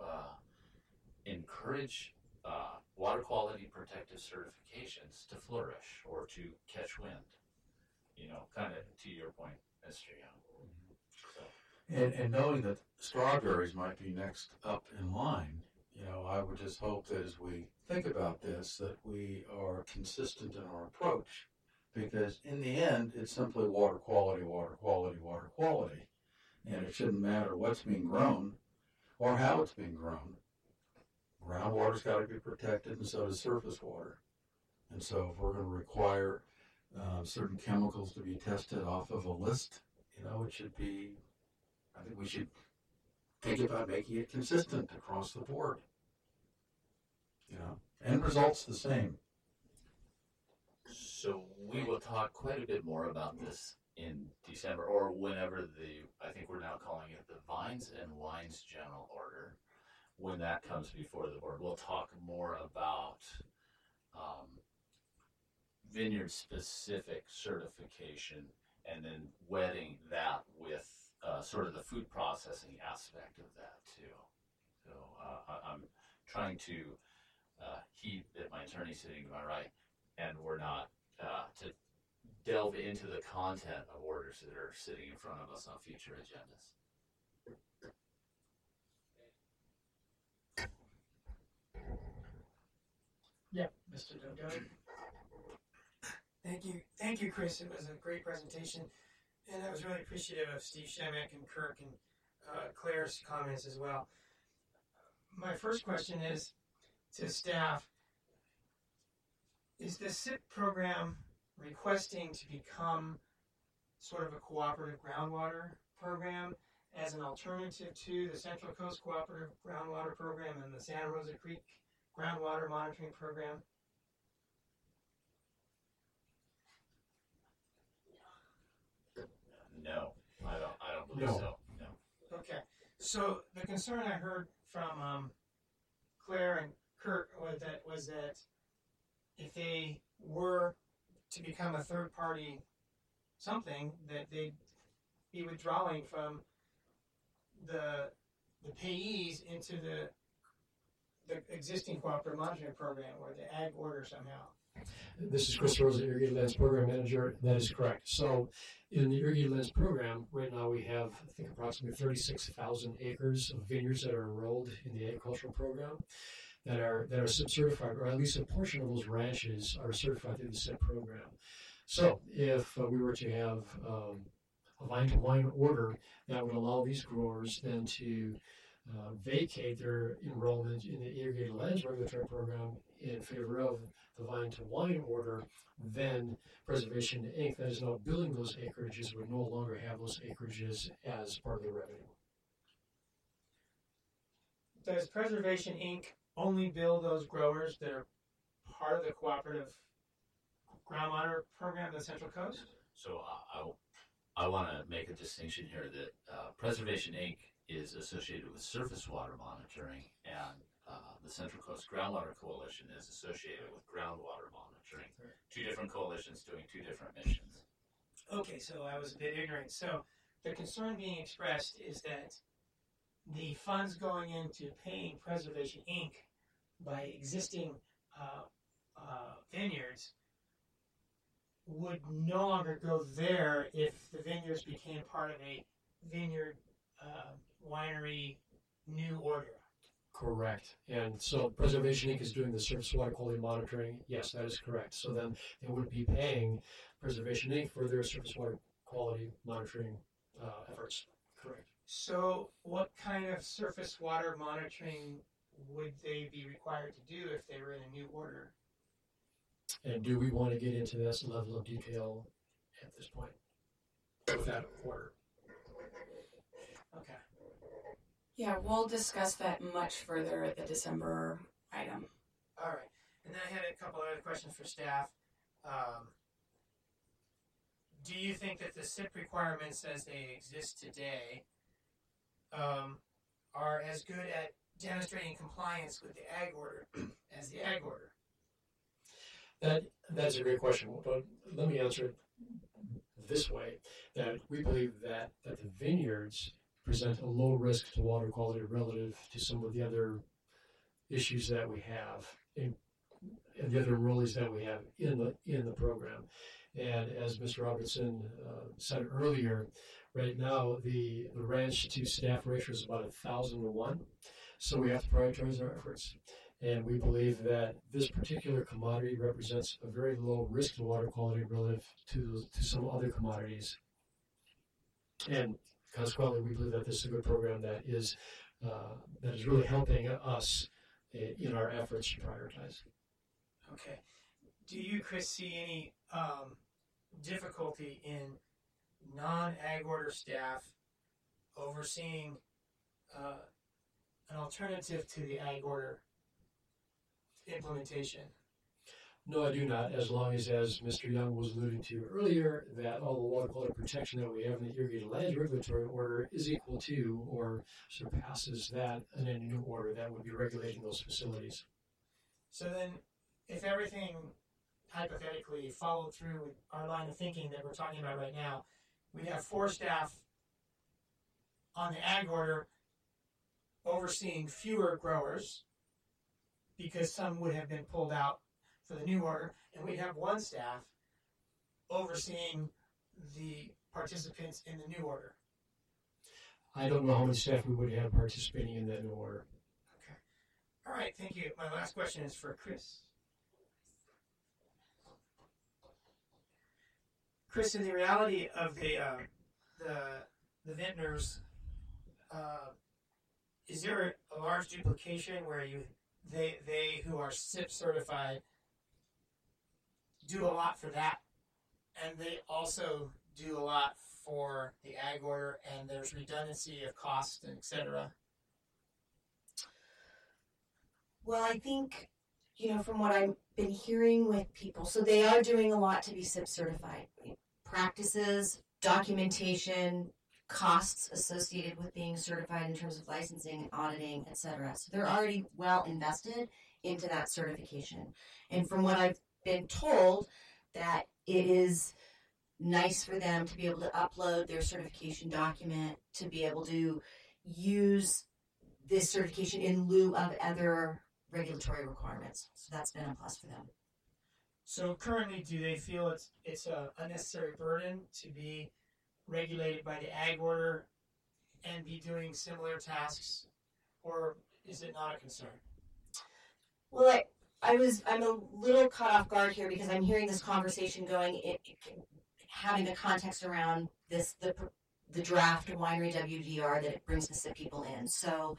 encourage water quality protective certifications to flourish or to catch wind, kind of to your point, Mr. Young. So. And knowing that strawberries might be next up in line, I would just hope that as we think about this, that we are consistent in our approach. Because in the end, it's simply water quality, water quality, water quality. And it shouldn't matter what's being grown or how it's being grown. Groundwater's got to be protected, and so does surface water. And so if we're going to require certain chemicals to be tested off of a list, it should be, I think we should think about making it consistent across the board. End result's the same. So we will talk quite a bit more about this in December or whenever I think we're now calling it the Vines and Wines General Order. When that comes before the board, we'll talk more about vineyard-specific certification and then wedding that with sort of the food processing aspect of that too. So I'm trying to heed that my attorney's sitting to my right, and we're not to delve into the content of orders that are sitting in front of us on future agendas. Yeah, Mr. Delgado. Thank you, Chris. It was a great presentation, and I was really appreciative of Steve Shemek and Kirk and Claire's comments as well. My first question is to staff: is the SIP program requesting to become sort of a cooperative groundwater program? as an alternative to the Central Coast Cooperative Groundwater Program and the Santa Rosa Creek Groundwater Monitoring Program? No, I don't believe No. so. No. Okay, so the concern I heard from Claire and Kurt was that if they were to become a third party something, that they'd be withdrawing from the payees into the existing cooperative monitoring program or the ag order somehow. This is Chris Rosa, Irrigated Lands Program Manager. That is correct. So in the Irrigated Lands Program, right now we have, I think, approximately 36,000 acres of vineyards that are enrolled in the agricultural program that are SIP certified, or at least a portion of those ranches are certified through the SIP program. So if we were to have a vine-to-wine order that would allow these growers then to vacate their enrollment in the Irrigated Lands Regulatory Program in favor of the vine-to-wine order, then Preservation Inc., that is now billing those acreages, would no longer have those acreages as part of the revenue. Does Preservation Inc. only bill those growers that are part of the cooperative groundwater program of the Central Coast? So I want to make a distinction here that Preservation Inc. is associated with surface water monitoring, and the Central Coast Groundwater Coalition is associated with groundwater monitoring. Two different coalitions doing two different missions. Okay, so I was a bit ignorant. So the concern being expressed is that the funds going into paying Preservation Inc. by existing vineyards would no longer go there if the vineyards became part of a vineyard winery new order. Correct. And so Preservation Inc. is doing the surface water quality monitoring. Yes, that is correct. So then they would be paying Preservation Inc. for their surface water quality monitoring efforts. Correct. So what kind of surface water monitoring would they be required to do if they were in a new order? And do we want to get into this level of detail at this point with that order? Okay. Yeah, we'll discuss that much further at the December item. All right. And then I had a couple other questions for staff. Do you think that the SIP requirements as they exist today are as good at demonstrating compliance with the ag order as the ag order? That's a great question, but let me answer it this way, that we believe that the vineyards present a low risk to water quality relative to some of the other issues that we have and the other enrollees that we have in the program. And as Mr. Robertson said earlier, right now the ranch to staff ratio is about 1,000 to 1, so we have to prioritize our efforts. And we believe that this particular commodity represents a very low risk to water quality relative to some other commodities. And consequently, we believe that this is a good program that is really helping us in our efforts to prioritize. Okay. Do you, Chris, see any difficulty in non-ag order staff overseeing an alternative to the ag order implementation? No, I do not, as long as Mr. Young was alluding to earlier, that all the water quality protection that we have in the Irrigated Lands Regulatory Order is equal to or surpasses that in any new order that would be regulating those facilities. So then, if everything hypothetically followed through with our line of thinking that we're talking about right now, we'd have 4 staff on the ag order overseeing fewer growers because some would have been pulled out for the new order, and we'd have 1 staff overseeing the participants in the new order. I don't know how many staff we would have participating in that new order. Okay. All right, thank you. My last question is for Chris. Chris, in the reality of the vintners, is there a large duplication where they who are SIP certified do a lot for that, and they also do a lot for the ag order, and there's redundancy of cost and et cetera. Well, I think, from what I've been hearing with people, so they are doing a lot to be SIP certified. Practices, documentation, costs associated with being certified in terms of licensing and auditing, etc. So they're already well invested into that certification. And from what I've been told, that it is nice for them to be able to upload their certification document, to be able to use this certification in lieu of other regulatory requirements. So that's been a plus for them. So currently, do they feel it's a unnecessary burden to be regulated by the ag order and be doing similar tasks, or is it not a concern? Well, I'm a little caught off guard here because I'm hearing this conversation going, having the context around this, the draft winery WDR that it brings the SIP people in. So,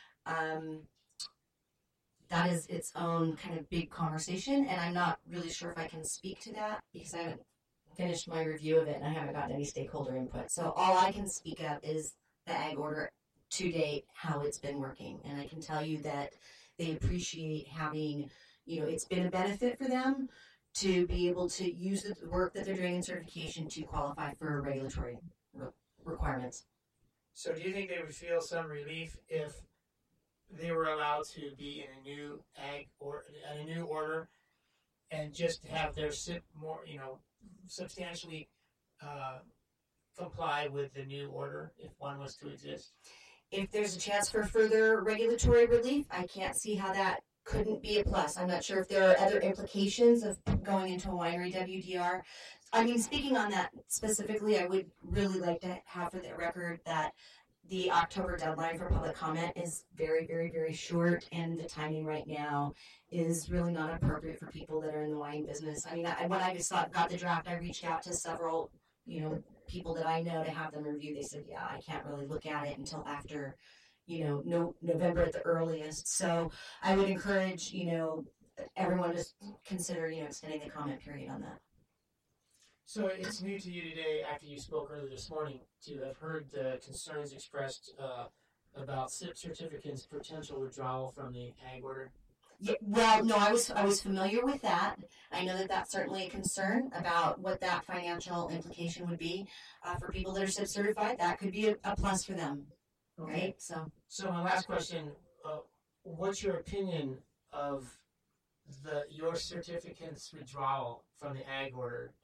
that is its own kind of big conversation, and I'm not really sure if I can speak to that because I haven't finished my review of it and I haven't gotten any stakeholder input. So all I can speak of is the ag order to date, how it's been working. And I can tell you that they appreciate having, it's been a benefit for them to be able to use the work that they're doing in certification to qualify for regulatory requirements. So do you think they would feel some relief if they were allowed to be in a new ag or in a new order and just have their SIP more, substantially comply with the new order if one was to exist? If there's a chance for further regulatory relief, I can't see how that couldn't be a plus. I'm not sure if there are other implications of going into a winery WDR. I mean, speaking on that specifically, I would really like to have for the record that the October deadline for public comment is very, very, very short, and the timing right now is really not appropriate for people that are in the wine business. I mean, when I just got the draft, I reached out to several, people that I know to have them review. They said, yeah, I can't really look at it until after, November at the earliest. So I would encourage, everyone to consider, extending the comment period on that. So it's new to you today, after you spoke earlier this morning, to have heard the concerns expressed about SIP certificates' potential withdrawal from the ag order? Yeah, well, no, I was familiar with that. I know that that's certainly a concern about what that financial implication would be for people that are SIP certified. That could be a plus for them, right? So my last question: what's your opinion of your certificate's withdrawal from the ag order?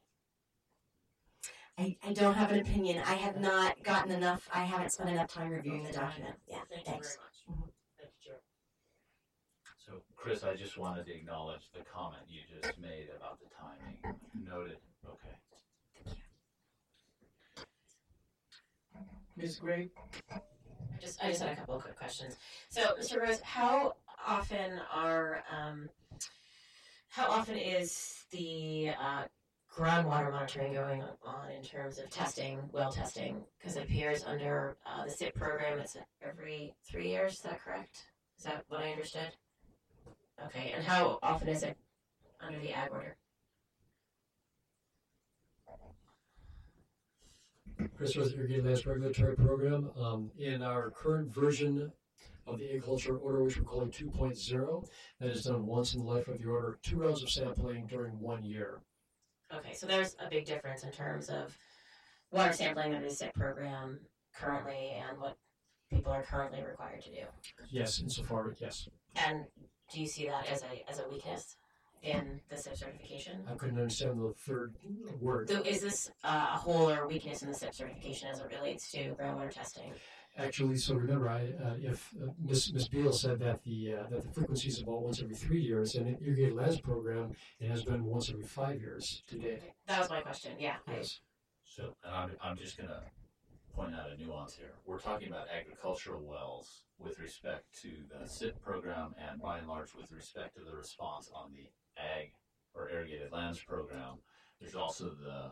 I don't have an opinion. I have not gotten enough. I haven't spent enough time reviewing the document. Yeah, Thank thanks. you very much. Thank you, Chair. So, Chris, I just wanted to acknowledge the comment you just made about the timing. Noted. Okay. Ms. Gray? I just had a couple of quick questions. So, Mr. Rose, how often is the groundwater monitoring going on in terms of testing, well testing? Because it appears under the SIP program, it's every 3 years. Is that correct? Is that what I understood? Okay, and how often is it under the ag order? Chris Rose, Irrigated Lands Regulatory Program. In our current version of the agriculture order, which we're calling 2.0, that is done once in the life of the order, 2 rounds of sampling during 1 year. Okay, so there's a big difference in terms of water sampling under the SIP program currently and what people are currently required to do. Yes, insofar, yes. And do you see that as a weakness in the SIP certification? I couldn't understand the third word. So is this a hole or weakness in the SIP certification as it relates to groundwater testing? Actually, so remember, if Ms. Beal said that the frequency is about once every 3 years, and in Irrigated Lands Program, it has been once every 5 years to date. That was my question. Yeah. Yes. So, and I'm just going to point out a nuance here. We're talking about agricultural wells with respect to the SIP program, and by and large with respect to the response on the ag or Irrigated Lands Program. There's also the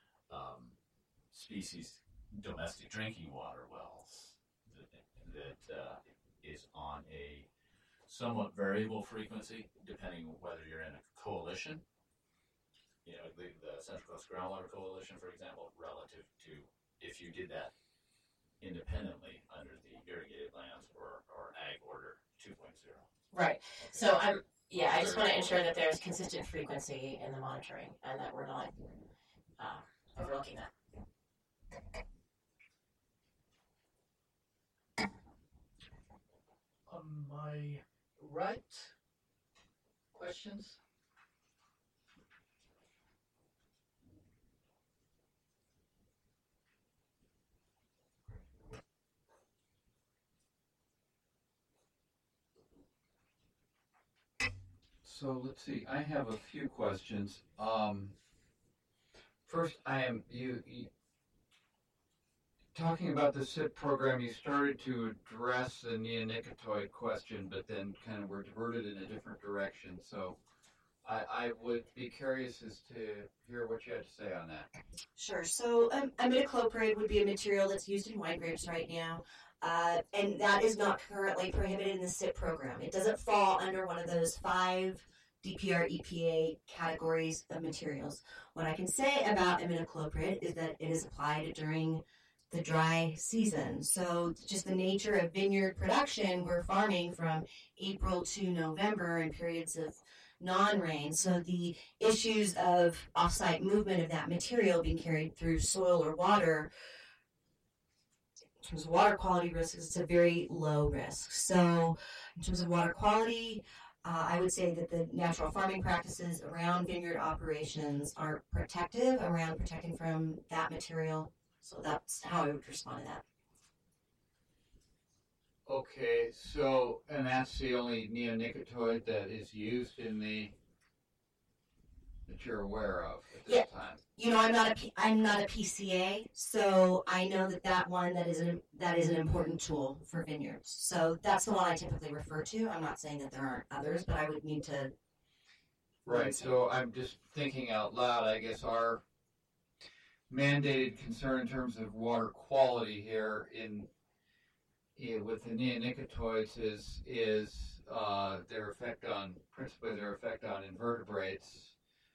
species domestic drinking water wells that is on a somewhat variable frequency depending whether you're in a coalition the Central Coast Groundwater Coalition, for example, relative to if you did that independently under the irrigated lands or Ag Order 2.0. Right. So I just want to ensure that there's consistent frequency in the monitoring and that we're not overlooking that. On my right, questions? So let's see. I have a few questions. First, I am you talking about the SIP program. You started to address the neonicotinoid question, but then kind of were diverted in a different direction. So I would be curious as to hear what you had to say on that. Sure. So imidacloprid would be a material that's used in wine grapes right now. And that is not currently prohibited in the SIP program. It doesn't fall under one of those 5 DPR EPA categories of materials. What I can say about imidacloprid is that it is applied during the dry season. So just the nature of vineyard production, we're farming from April to November in periods of non-rain. So the issues of off-site movement of that material being carried through soil or water, in terms of water quality risks, it's a very low risk. So in terms of water quality, I would say that the natural farming practices around vineyard operations are protective, around protecting from that material. So that's how I would respond to that. Okay, so, and that's the only neonicotinoid that is used in that you're aware of at this time? You know, I'm not a PCA, so I know that one that is an important tool for vineyards. So that's the one I typically refer to. I'm not saying that there aren't others, but I would need to. Right. So I'm just thinking out loud. I guess our mandated concern in terms of water quality here with the neonicotinoids is their effect on invertebrates.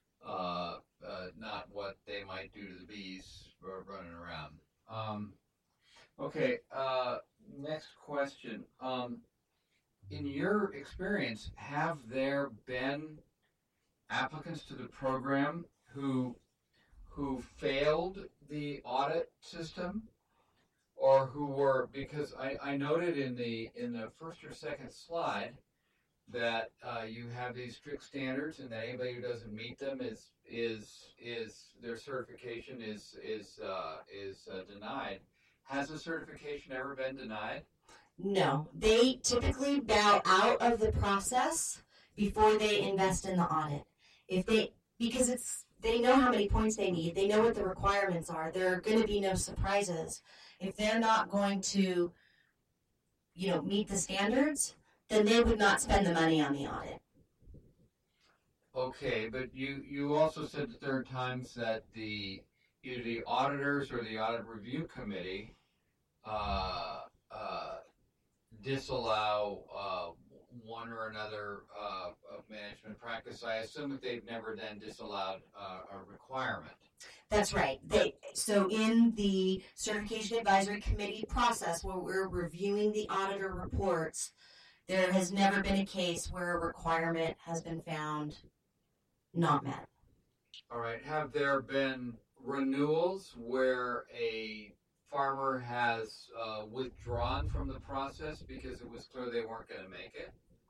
Not what they might do to the bees running around. Okay, next question. In your experience, have there been applicants to the program who failed the audit system, or who were, because I noted in the first or second slide that you have these strict standards, and that anybody who doesn't meet them is their certification is denied. Has a certification ever been denied? No, they typically bow out of the process before they invest in the audit. Because they know how many points they need, they know what the requirements are. There are going to be no surprises. If they're not going to, meet the standards, then they would not spend the money on the audit. Okay, but you also said that there are times that either the auditors or the audit review committee disallow one or another of management practice. I assume that they've never then disallowed a requirement. That's right. So in the certification advisory committee process where we're reviewing the auditor reports, there has never been a case where a requirement has been found not met. All right. Have there been renewals where a farmer has withdrawn from the process because it was clear they weren't going to make it?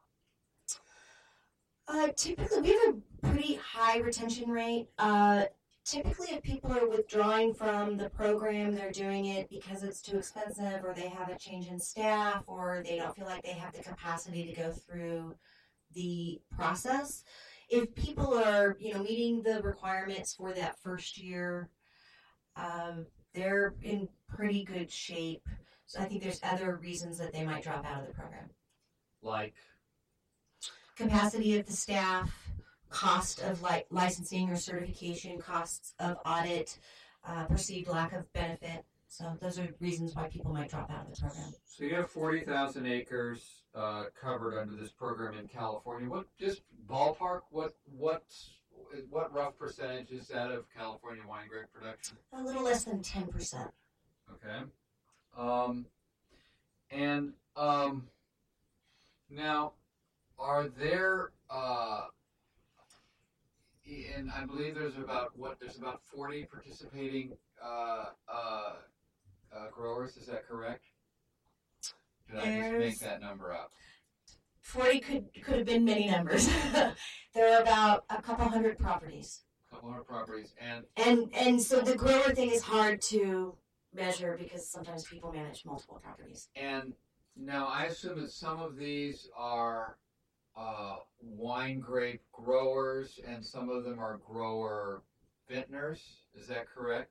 Typically, we have a pretty high retention rate. Typically, if people are withdrawing from the program, they're doing it because it's too expensive, or they have a change in staff, or they don't feel like they have the capacity to go through the process. If people are, meeting the requirements for that first year, they're in pretty good shape. So I think there's other reasons that they might drop out of the program. Like? Capacity of the staff, cost of licensing or certification, costs of audit, perceived lack of benefit. So those are reasons why people might drop out of the program. So you have 40,000 acres covered under this program in California. What, just ballpark, what rough percentage is that of California wine grape production? A little less than 10%. Okay. Now, are there, and I believe there's about 40 participating growers. Is that correct? Did I just make that number up? 40 could have been many numbers. There are about a couple hundred properties. And so the grower thing is hard to measure because sometimes people manage multiple properties. And now I assume that some of these are wine grape growers and some of them are grower vintners. Is that correct?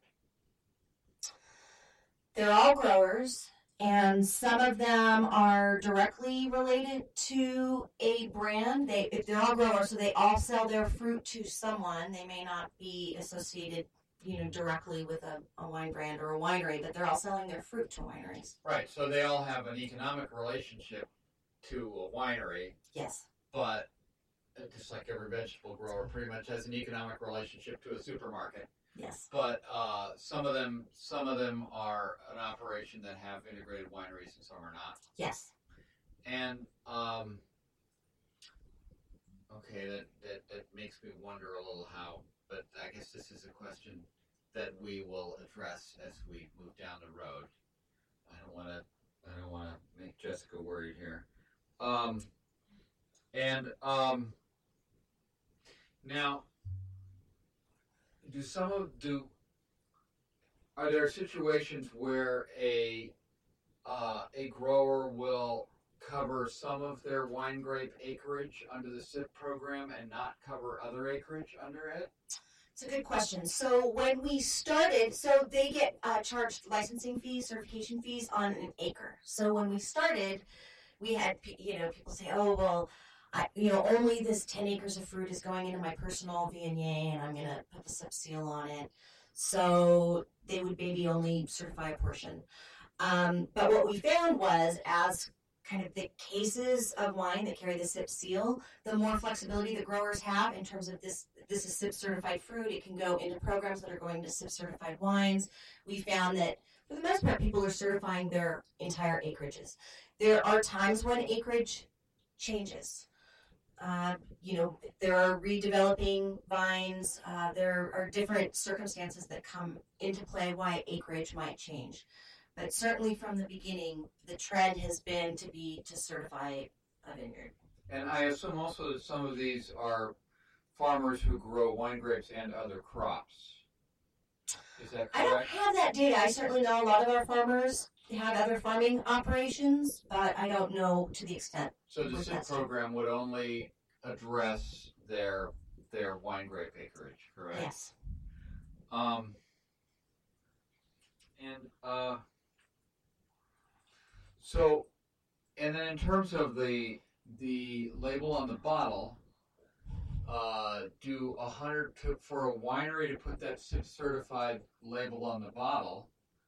They're all growers, and some of them are directly related to a brand. They're all growers, so they all sell their fruit to someone. They may not be associated, directly with a wine brand or a winery, but they're all selling their fruit to wineries. Right. So they all have an economic relationship to a winery. Yes. But just like every vegetable grower pretty much has an economic relationship to a supermarket. Yes. But some of them are an operation that have integrated wineries and some are not. Yes. And okay, that makes me wonder a little how, but I guess this is a question that we will address as we move down the road. I don't want to make Jessica worried here. Now, are there situations where a grower will cover some of their wine grape acreage under the SIP program and not cover other acreage under it? It's a good question. So when we started, they get charged licensing fees, certification fees on an acre. So when we started, we had people say, "Oh, well, only this 10 acres of fruit is going into my personal Viognier, and I'm going to put the SIP seal on it." So they would maybe only certify a portion. But what we found was, as kind of the cases of wine that carry the SIP seal, the more flexibility the growers have in terms of this is SIP certified fruit. It can go into programs that are going to SIP certified wines. We found that for the most part, people are certifying their entire acreages. There are times when acreage changes. There are redeveloping vines. There are different circumstances that come into play why acreage might change. But certainly from the beginning, the trend has been to certify a vineyard. And I assume also that some of these are farmers who grow wine grapes and other crops. Is that correct? I don't have that data. I certainly know a lot of our farmers have other farming operations, but I don't know to the extent. So the SIP program would only address their wine grape acreage, correct? Yes. And then in terms of the label on the bottle, for a winery to put that SIP certified label on the bottle,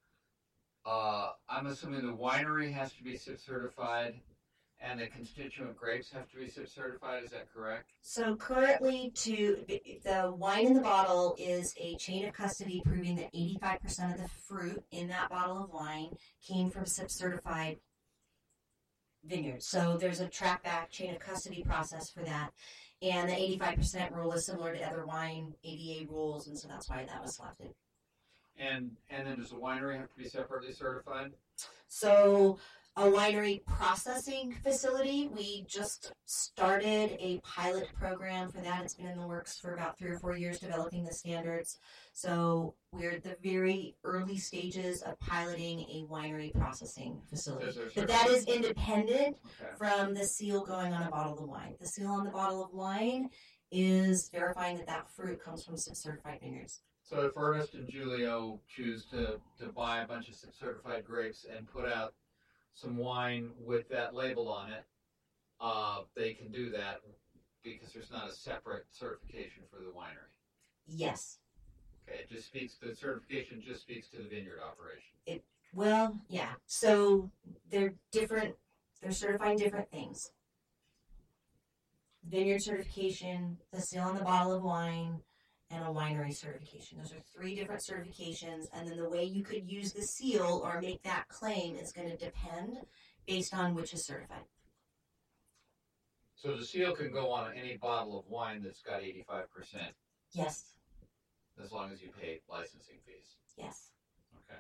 I'm assuming the winery has to be SIP certified and the constituent grapes have to be SIP certified. Is that correct? So currently, the wine in the bottle is a chain of custody proving that 85% of the fruit in that bottle of wine came from SIP certified vineyards. So there's a track back chain of custody process for that. And the 85% rule is similar to other wine ADA rules, and so that's why that was selected. And then does the winery have to be separately certified? So a winery processing facility, we just started a pilot program for that. It's been in the works for about 3 or 4 years, developing the standards. So we're at the very early stages of piloting a winery processing facility. But that is independent from the seal going on a bottle of wine. The seal on the bottle of wine is verifying that fruit comes from SIP certified vineyards. So if Ernest and Julio choose to buy a bunch of SIP certified grapes and put out some wine with that label on it, they can do that because there's not a separate certification for the winery. Yes. Okay, the certification just speaks to the vineyard operation. Yeah. So they're different. They're certifying different things. vineyard certification, the seal on the bottle of wine, and a winery certification. Those are 3 different certifications, and then the way you could use the seal or make that claim is going to depend based on which is certified. So the seal can go on any bottle of wine that's got 85%, Yes. as long as you pay licensing fees. Yes. Okay.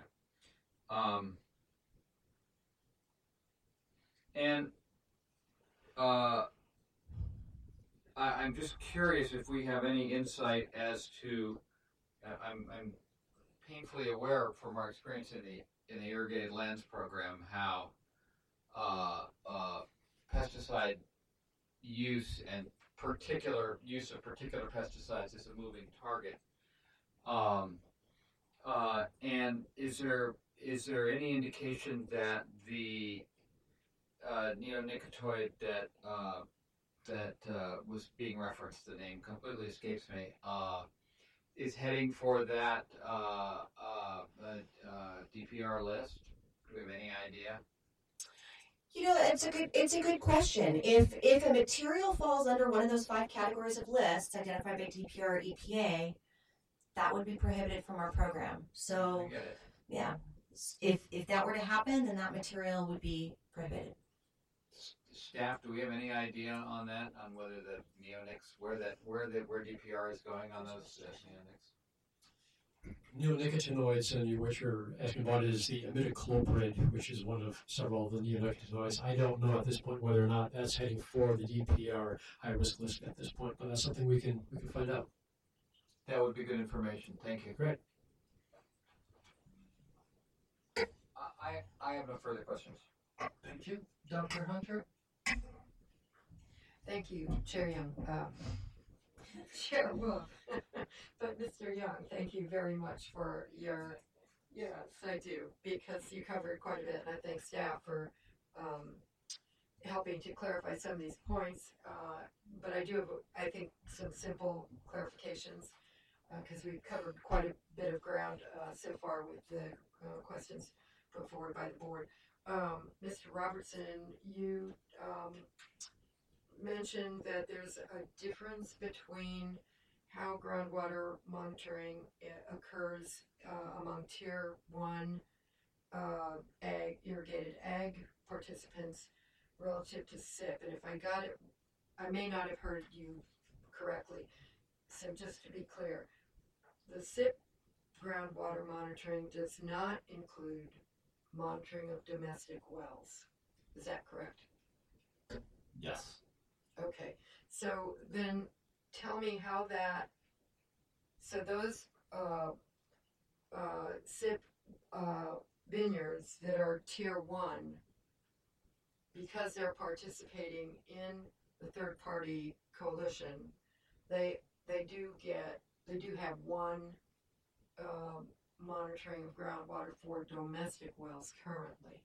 And I'm just curious if we have any insight as to. I'm painfully aware from our experience in the irrigated lands program how pesticide use and particular use of particular pesticides is a moving target. And is there any indication that the neonicotinoid that was being referenced, the name completely escapes me, is heading for that DPR list? Do we have any idea? You know, it's a good question. If a material falls under one of those 5 categories of lists identified by DPR or EPA, that would be prohibited from our program. So, I get it. yeah, if that were to happen, then that material would be prohibited. Staff, do we have any idea on that? On whether the neonics, where DPR is going on those neonics? Neonicotinoids, and what you're asking about is the imidacloprid, which is one of several of the neonicotinoids. I don't know at this point whether or not that's heading for the DPR high-risk list at this point, but that's something we can find out. That would be good information. Thank you. Great. I have no further questions. Thank you. Dr. Hunter? Thank you, Chair Young. Chair Wolf. But Mr. Young, thank you very much for your, yes, I do, because you covered quite a bit, and I thank staff for helping to clarify some of these points. But I do have, I think, some simple clarifications, because we've covered quite a bit of ground so far with the questions put forward by the board. Mr. Robertson, you mentioned that there's a difference between how groundwater monitoring occurs among Tier 1 irrigated ag participants relative to SIP. And if I got it, I may not have heard you correctly. So just to be clear, the SIP groundwater monitoring does not include monitoring of domestic wells. Is that correct? Yes. Okay. So then tell me how that, so those SIP vineyards that are Tier 1, because they're participating in the third-party coalition, they do have one monitoring of groundwater for domestic wells currently.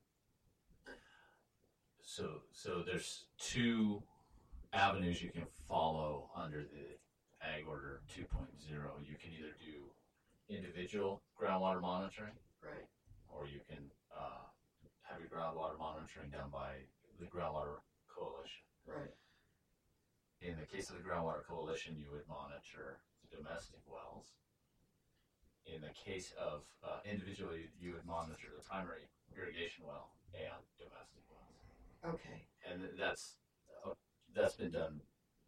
So there's 2 avenues you can follow under the Ag Order 2.0. You can either do individual groundwater monitoring, right, or you can have your groundwater monitoring done by the Groundwater Coalition. Right. In the case of the Groundwater Coalition, you would monitor the domestic wells. In the case of individually, you would monitor the primary irrigation well and domestic wells. Okay. And that's been done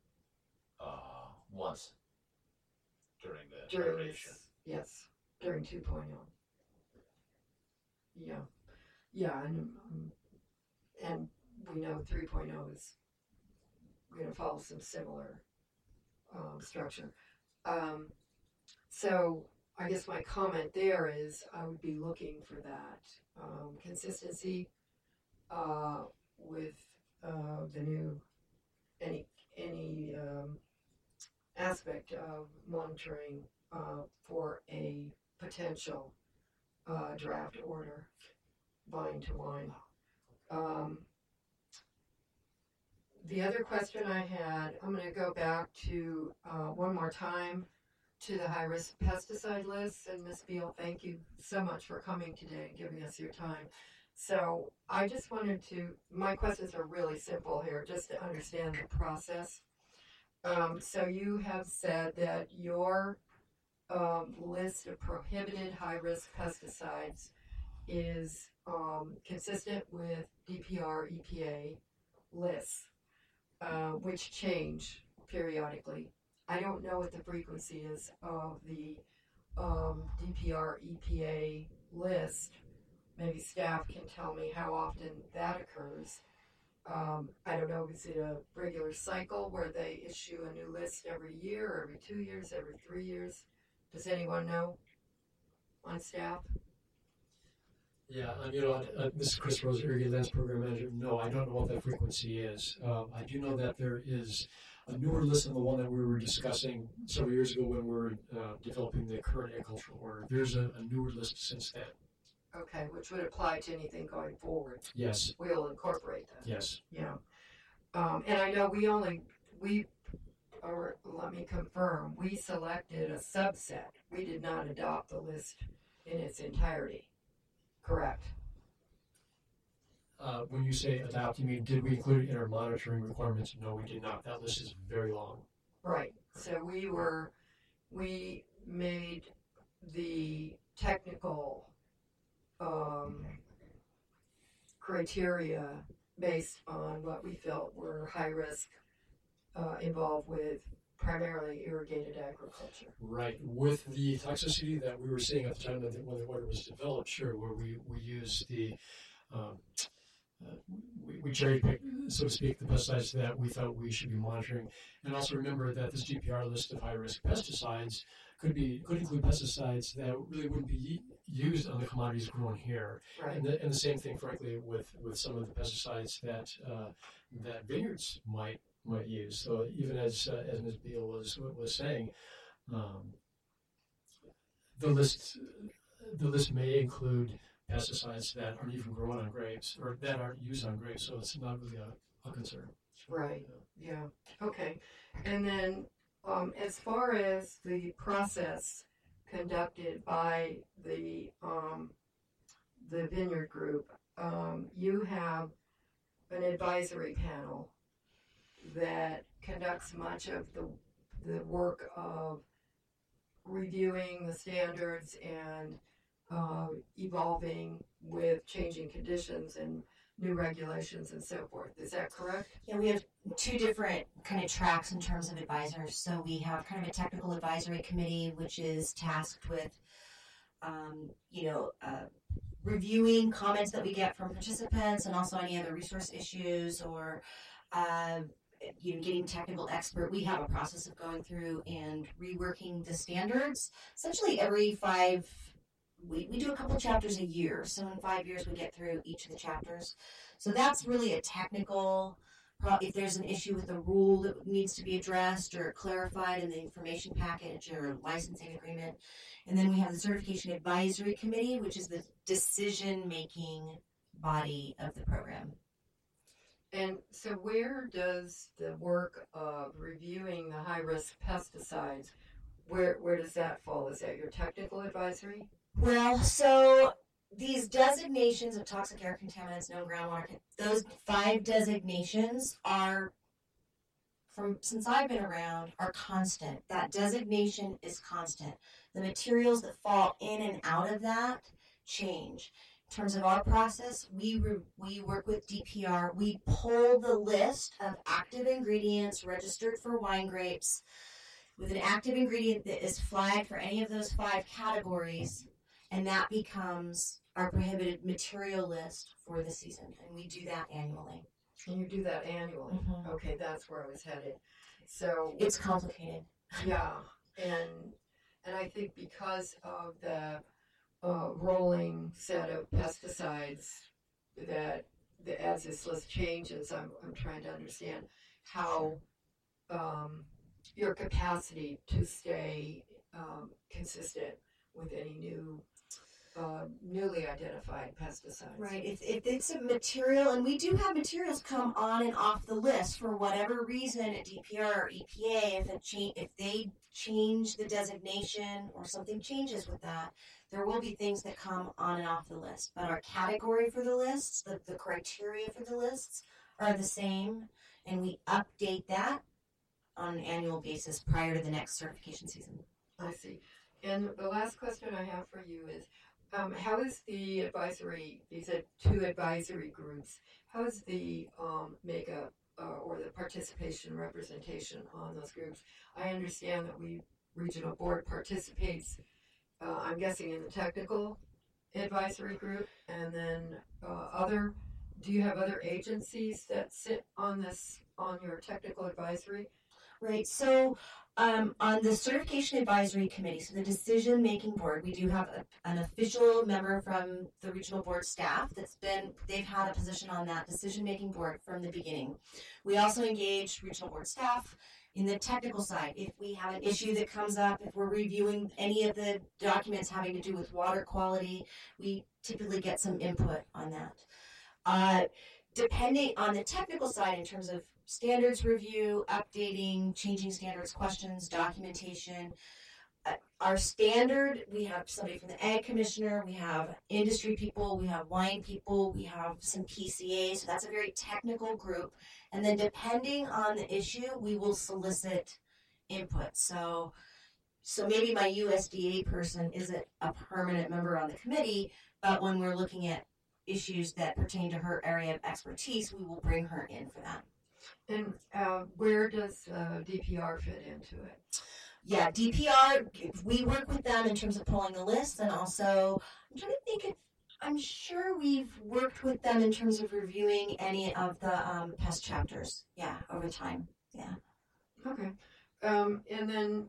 once during the iteration. Yes, during 2.0. Yeah, and we know 3.0 is going to follow some similar structure. So I guess my comment there is I would be looking for that consistency with the new any aspect of monitoring for a potential draft order vine to wine. The other question I had, I'm going to go back to one more time to the high-risk pesticide list. And Ms. Beal, thank you so much for coming today and giving us your time. So I just wanted to, my questions are really simple here, just to understand the process. So you have said that your list of prohibited high-risk pesticides is consistent with DPR EPA lists, which change periodically. I don't know what the frequency is of the DPR EPA list. Maybe staff can tell me how often that occurs. I don't know, is it a regular cycle where they issue a new list every year, every 2 years, every 3 years? Does anyone know on staff? Yeah, this is Chris Rose, Irrigated Lands Program Manager. No, I don't know what that frequency is. I do know that there is a newer list than the one that we were discussing several years ago when we were developing the current agricultural order. There's a newer list since then. Okay, which would apply to anything going forward. Yes. We'll incorporate that. Yes. Yeah. And I know let me confirm, we selected a subset. We did not adopt the list in its entirety. Correct. When you say adopt, you mean did we include it in our monitoring requirements? No, we did not. That list is very long. Right. So we made the technical criteria based on what we felt were high risk involved with primarily irrigated agriculture. Right. With the toxicity that we were seeing at the time when the order was developed, sure, where we used the we cherry picked, so to speak, the pesticides that we thought we should be monitoring. And also remember that this DPR list of high-risk pesticides could include pesticides that really wouldn't be used on the commodities grown here. Right. And the same thing, frankly, with some of the pesticides that vineyards might use. So even as Ms. Beal was saying, the list may include pesticides that aren't even grown on grapes or that aren't used on grapes, so it's not really a concern. Right. Yeah. Okay. And then as far as the process conducted by the vineyard group, you have an advisory panel that conducts much of the work of reviewing the standards and evolving with changing conditions and new regulations and so forth. Is that correct? Yeah, we have two different kind of tracks in terms of advisors. So we have kind of a technical advisory committee, which is tasked with, reviewing comments that we get from participants and also any other resource issues or, getting technical expert. We have a process of going through and reworking the standards. Essentially we do a couple chapters a year. So in 5 years, we get through each of the chapters. So that's really a technical, if there's an issue with a rule that needs to be addressed or clarified in the information package or licensing agreement. And then we have the Certification Advisory Committee, which is the decision-making body of the program. And so where does the work of reviewing the high-risk pesticides, where does that fall? Is that your technical advisory? Well, so these designations of toxic air contaminants, known groundwater, those 5 designations are, since I've been around, are constant. That designation is constant. The materials that fall in and out of that change. In terms of our process, we work with DPR. We pull the list of active ingredients registered for wine grapes with an active ingredient that is flagged for any of those 5 categories, and that becomes our prohibited material list for the season, and we do that annually. And you do that annually? Mm-hmm. Okay, that's where I was headed. So it's complicated. Yeah, and I think because of the rolling set of pesticides that as this list changes, I'm trying to understand how your capacity to stay consistent with any newly identified pesticides. Right. If it's a material, and we do have materials come on and off the list for whatever reason at DPR or EPA, if they change the designation or something changes with that, There will be things that come on and off the list, but our category for the lists, the criteria for the lists are the same, and we update that on an annual basis prior to the next certification season. I see. And the last question I have for you is, how is the advisory, you said 2 advisory groups, how is the makeup or the participation representation on those groups? I understand that regional board participates, I'm guessing, in the technical advisory group, and then do you have other agencies that sit on your technical advisory? Right. So on the certification advisory committee, so the decision-making board, we do have an official member from the regional board staff they've had a position on that decision-making board from the beginning. We also engage regional board staff in the technical side. If we have an issue that comes up, if we're reviewing any of the documents having to do with water quality, we typically get some input on that. Depending on the technical side in terms of standards review, updating, changing standards, questions, documentation. Our standard, we have somebody from the Ag Commissioner, we have industry people, we have wine people, we have some PCA, so that's a very technical group. And then depending on the issue, we will solicit input. So maybe my USDA person isn't a permanent member on the committee, but when we're looking at issues that pertain to her area of expertise, we will bring her in for that. And where does DPR fit into it? Yeah, DPR, we work with them in terms of pulling the lists, and also, I'm trying to think if, I'm sure we've worked with them in terms of reviewing any of the pest chapters, over time, Okay. And then,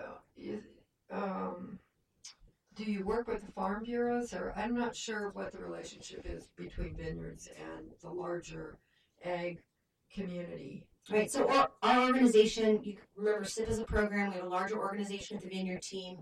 do you work with the farm bureaus, or I'm not sure what the relationship is between vineyards and the larger ag community? Right, so our organization, you remember SIP is a program, we have a larger organization with the Vineyard team.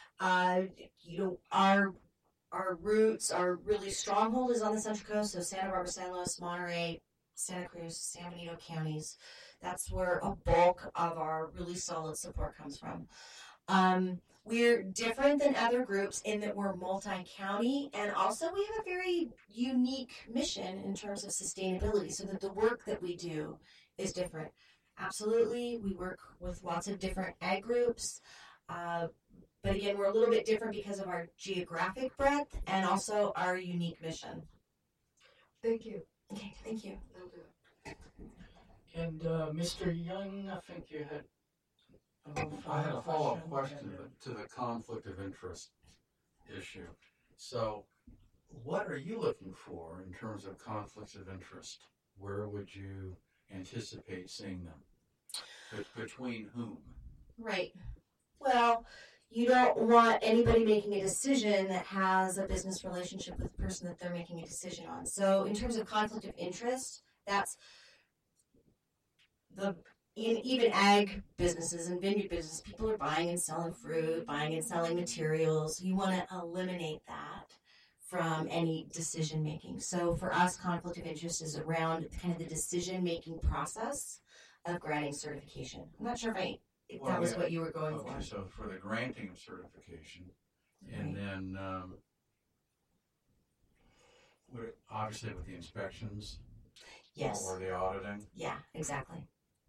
Our roots, our really stronghold is on the Central Coast, so Santa Barbara, San Luis, Monterey, Santa Cruz, San Benito counties. That's where a bulk of our really solid support comes from. We're different than other groups in that we're multi-county, and also we have a very unique mission in terms of sustainability, so that the work that we do is different. Absolutely, we work with lots of different ag groups, but again, we're a little bit different because of our geographic breadth and also our unique mission. Thank you. Okay, thank you. That'll do it. And Mr. Young, I think you had I had a follow-up question to the conflict of interest issue. So, what are you looking for in terms of conflicts of interest? Where would you anticipate seeing them? Between whom? Right. Well, you don't want anybody making a decision that has a business relationship with the person that they're making a decision on. So in terms of conflict of interest, that's in even ag businesses and vineyard business, people are buying and selling fruit, buying and selling materials. You want to eliminate that from any decision making. So for us, conflict of interest is around kind of the decision making process of granting certification. I'm not sure if that was what you were going for. Okay, so for the granting of certification, and then obviously with the inspections, yes, or the auditing. Yeah, exactly.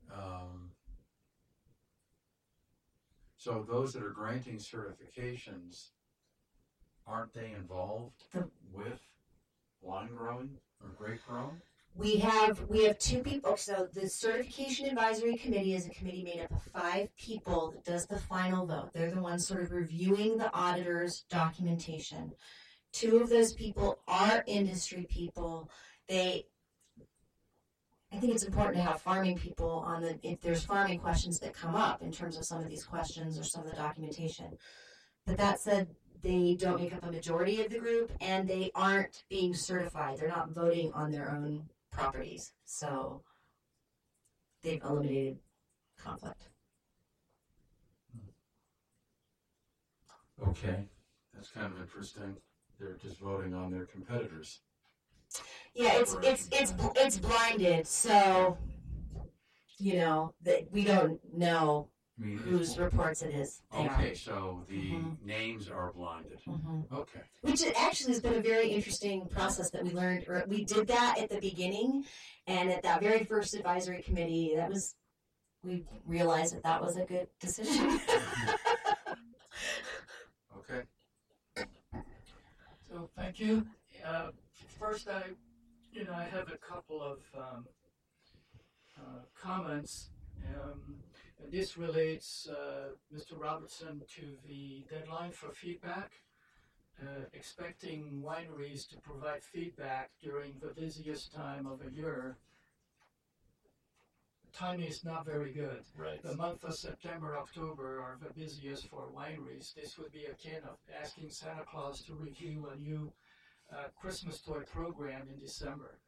So those that are granting certifications, aren't they involved with wine growing or grape growing? We have 2 people. So the Certification Advisory Committee is a committee made up of 5 people that does the final vote. They're the ones sort of reviewing the auditor's documentation. 2 of those people are industry people. I think it's important to have farming people if there's farming questions that come up in terms of some of these questions or some of the documentation. But that said, they don't make up a majority of the group, and they aren't being certified. They're not voting on their own properties. So they've eliminated conflict. Okay, that's kind of interesting. They're just voting on their competitors. Yeah, it's blinded, so that we don't know I mean, whose reports it is. They okay, are. so the Mhm. names are blinded. Okay. Which actually has been a very interesting process that we learned, or we did that at the beginning, and at that very first advisory committee, we realized that was a good decision. Okay. So thank you. First, I have a couple of comments. This relates, Mr. Robertson, to the deadline for feedback. Expecting wineries to provide feedback during the busiest time of the year, timing is not very good. Right. The month of September, October are the busiest for wineries. This would be akin of asking Santa Claus to review a new Christmas toy program in December.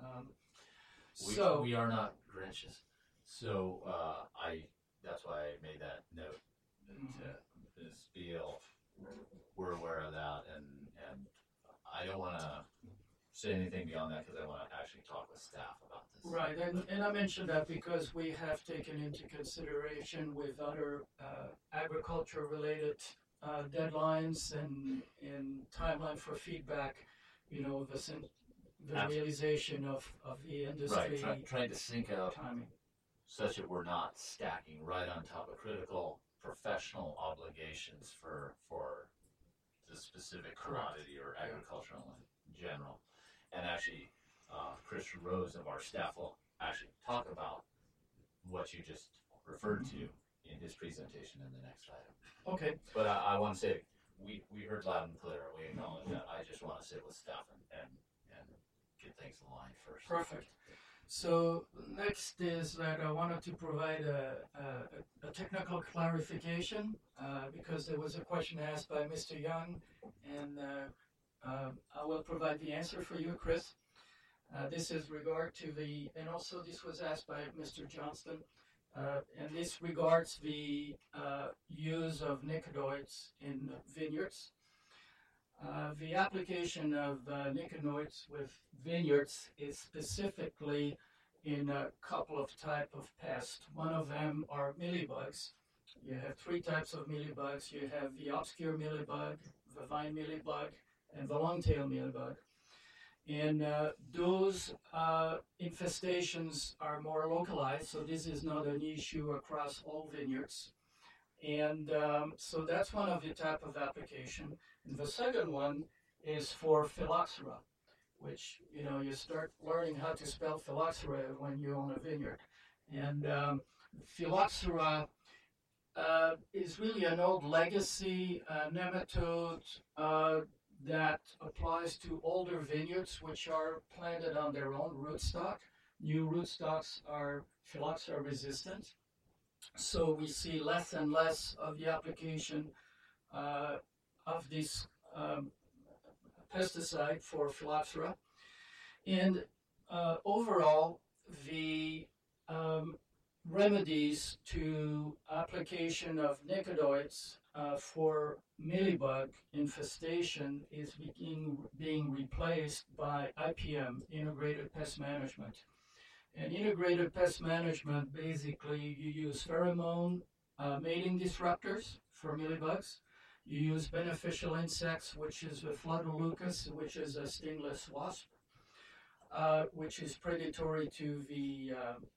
We are not Grinches, so that's why I made that note. That Ms. Beal, we're aware of that, and I don't want to say anything beyond that because I want to actually talk with staff about this. Right, and I mentioned that because we have taken into consideration with other agriculture-related deadlines and timeline for feedback, the realization of the industry. Right, trying to sync up timing. Such that we're not stacking right on top of critical professional obligations for the specific commodity or agricultural in general. And actually, Chris Rose of our staff will actually talk about what you just referred to in his presentation in the next item. Okay. But I want to say, we heard loud and clear. We acknowledge that. I just want to sit with staff and get things aligned first. Perfect. So next is that I wanted to provide a technical clarification because there was a question asked by Mr. Young, and I will provide the answer for you, Chris. This is regard to and also this was asked by Mr. Johnston, and this regards the use of nicotinoids in vineyards. The application of nicotinoids with vineyards is specifically in a couple of types of pests. One of them are mealybugs. You have three types of mealybugs. You have the obscure mealybug, the vine mealybug, and the long-tail mealybug. And those infestations are more localized, so this is not an issue across all vineyards. And so that's one of the type of application. And the second one is for phylloxera, which, you start learning how to spell phylloxera when you own a vineyard. And phylloxera is really an old legacy nematode that applies to older vineyards which are planted on their own rootstock. New rootstocks are phylloxera resistant. So we see less and less of the application of this pesticide for phylloxera. And overall, the remedies to application of nicotinoids for mealybug infestation is being replaced by IPM, Integrated Pest Management. And integrated pest management, basically, you use pheromone mating disruptors for mealybugs. You use beneficial insects, which is the Phlaudoleucus, which is a stingless wasp, which is predatory to the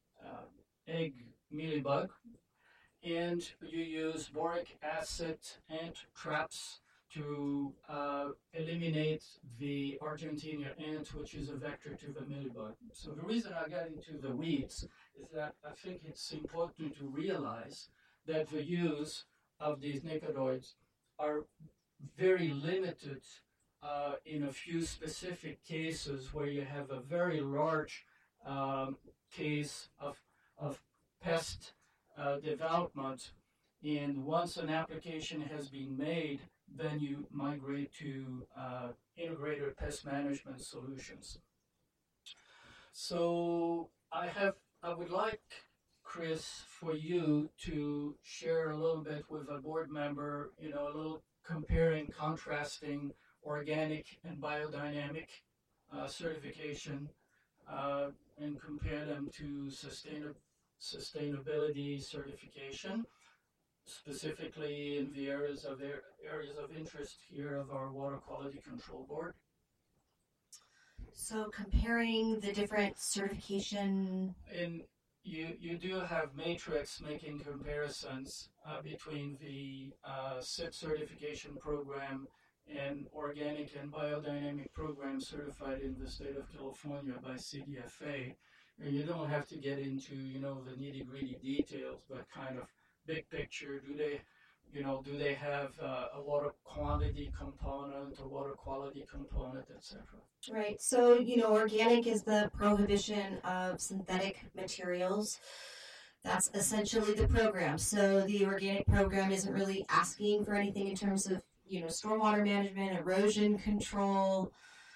egg mealybug. And you use boric acid ant traps to eliminate the Argentina ant, which is a vector to the mealybug. So the reason I got into the weeds is that I think it's important to realize that the use of these nicotinoids are very limited in a few specific cases where you have a very large case of pest development. And once an application has been made, then you migrate to integrated pest management solutions. So I would like, Chris, for you to share a little bit with a board member, a little comparing, contrasting organic and biodynamic certification and compare them to sustainability certification. specifically in the areas of interest here of our Water Quality Control Board. So comparing the different certification. And you do have Matrix making comparisons between the SIP certification program and organic and biodynamic programs certified in the state of California by CDFA. And you don't have to get into, the nitty-gritty details, but kind of big picture. Do they have a water quantity component, a water quality component, etc.? Right. So, organic is the prohibition of synthetic materials. That's essentially the program. So the organic program isn't really asking for anything in terms of, stormwater management, erosion control,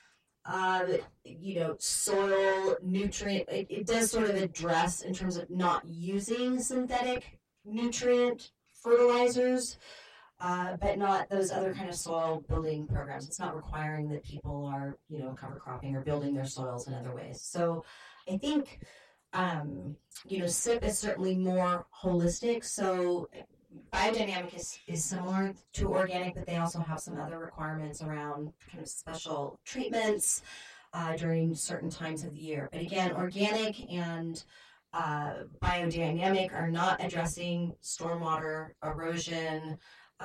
soil nutrient. It does sort of address in terms of not using synthetic nutrient fertilizers, but not those other kind of soil building programs. It's not requiring that people are, cover cropping or building their soils in other ways. So I think, SIP is certainly more holistic. So biodynamic is similar to organic, but they also have some other requirements around kind of special treatments during certain times of the year. But again, organic and biodynamic are not addressing stormwater erosion,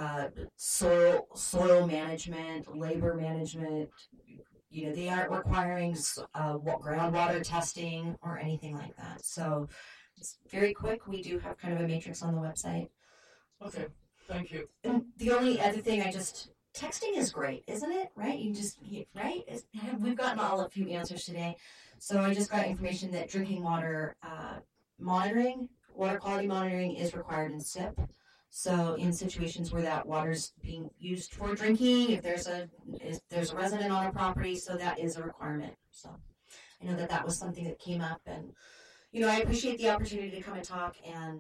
soil management, labor management. They aren't requiring groundwater testing or anything like that. So it's very quick. We do have kind of a matrix on the website. Okay, thank you. And the only other thing texting is great, isn't it? Right? Right? We've gotten a few answers today. So I just got information that drinking water monitoring, water quality monitoring is required in SIP. So in situations where that water's being used for drinking, if there's a resident on a property, so that is a requirement. So I know that was something that came up, and I appreciate the opportunity to come and talk, and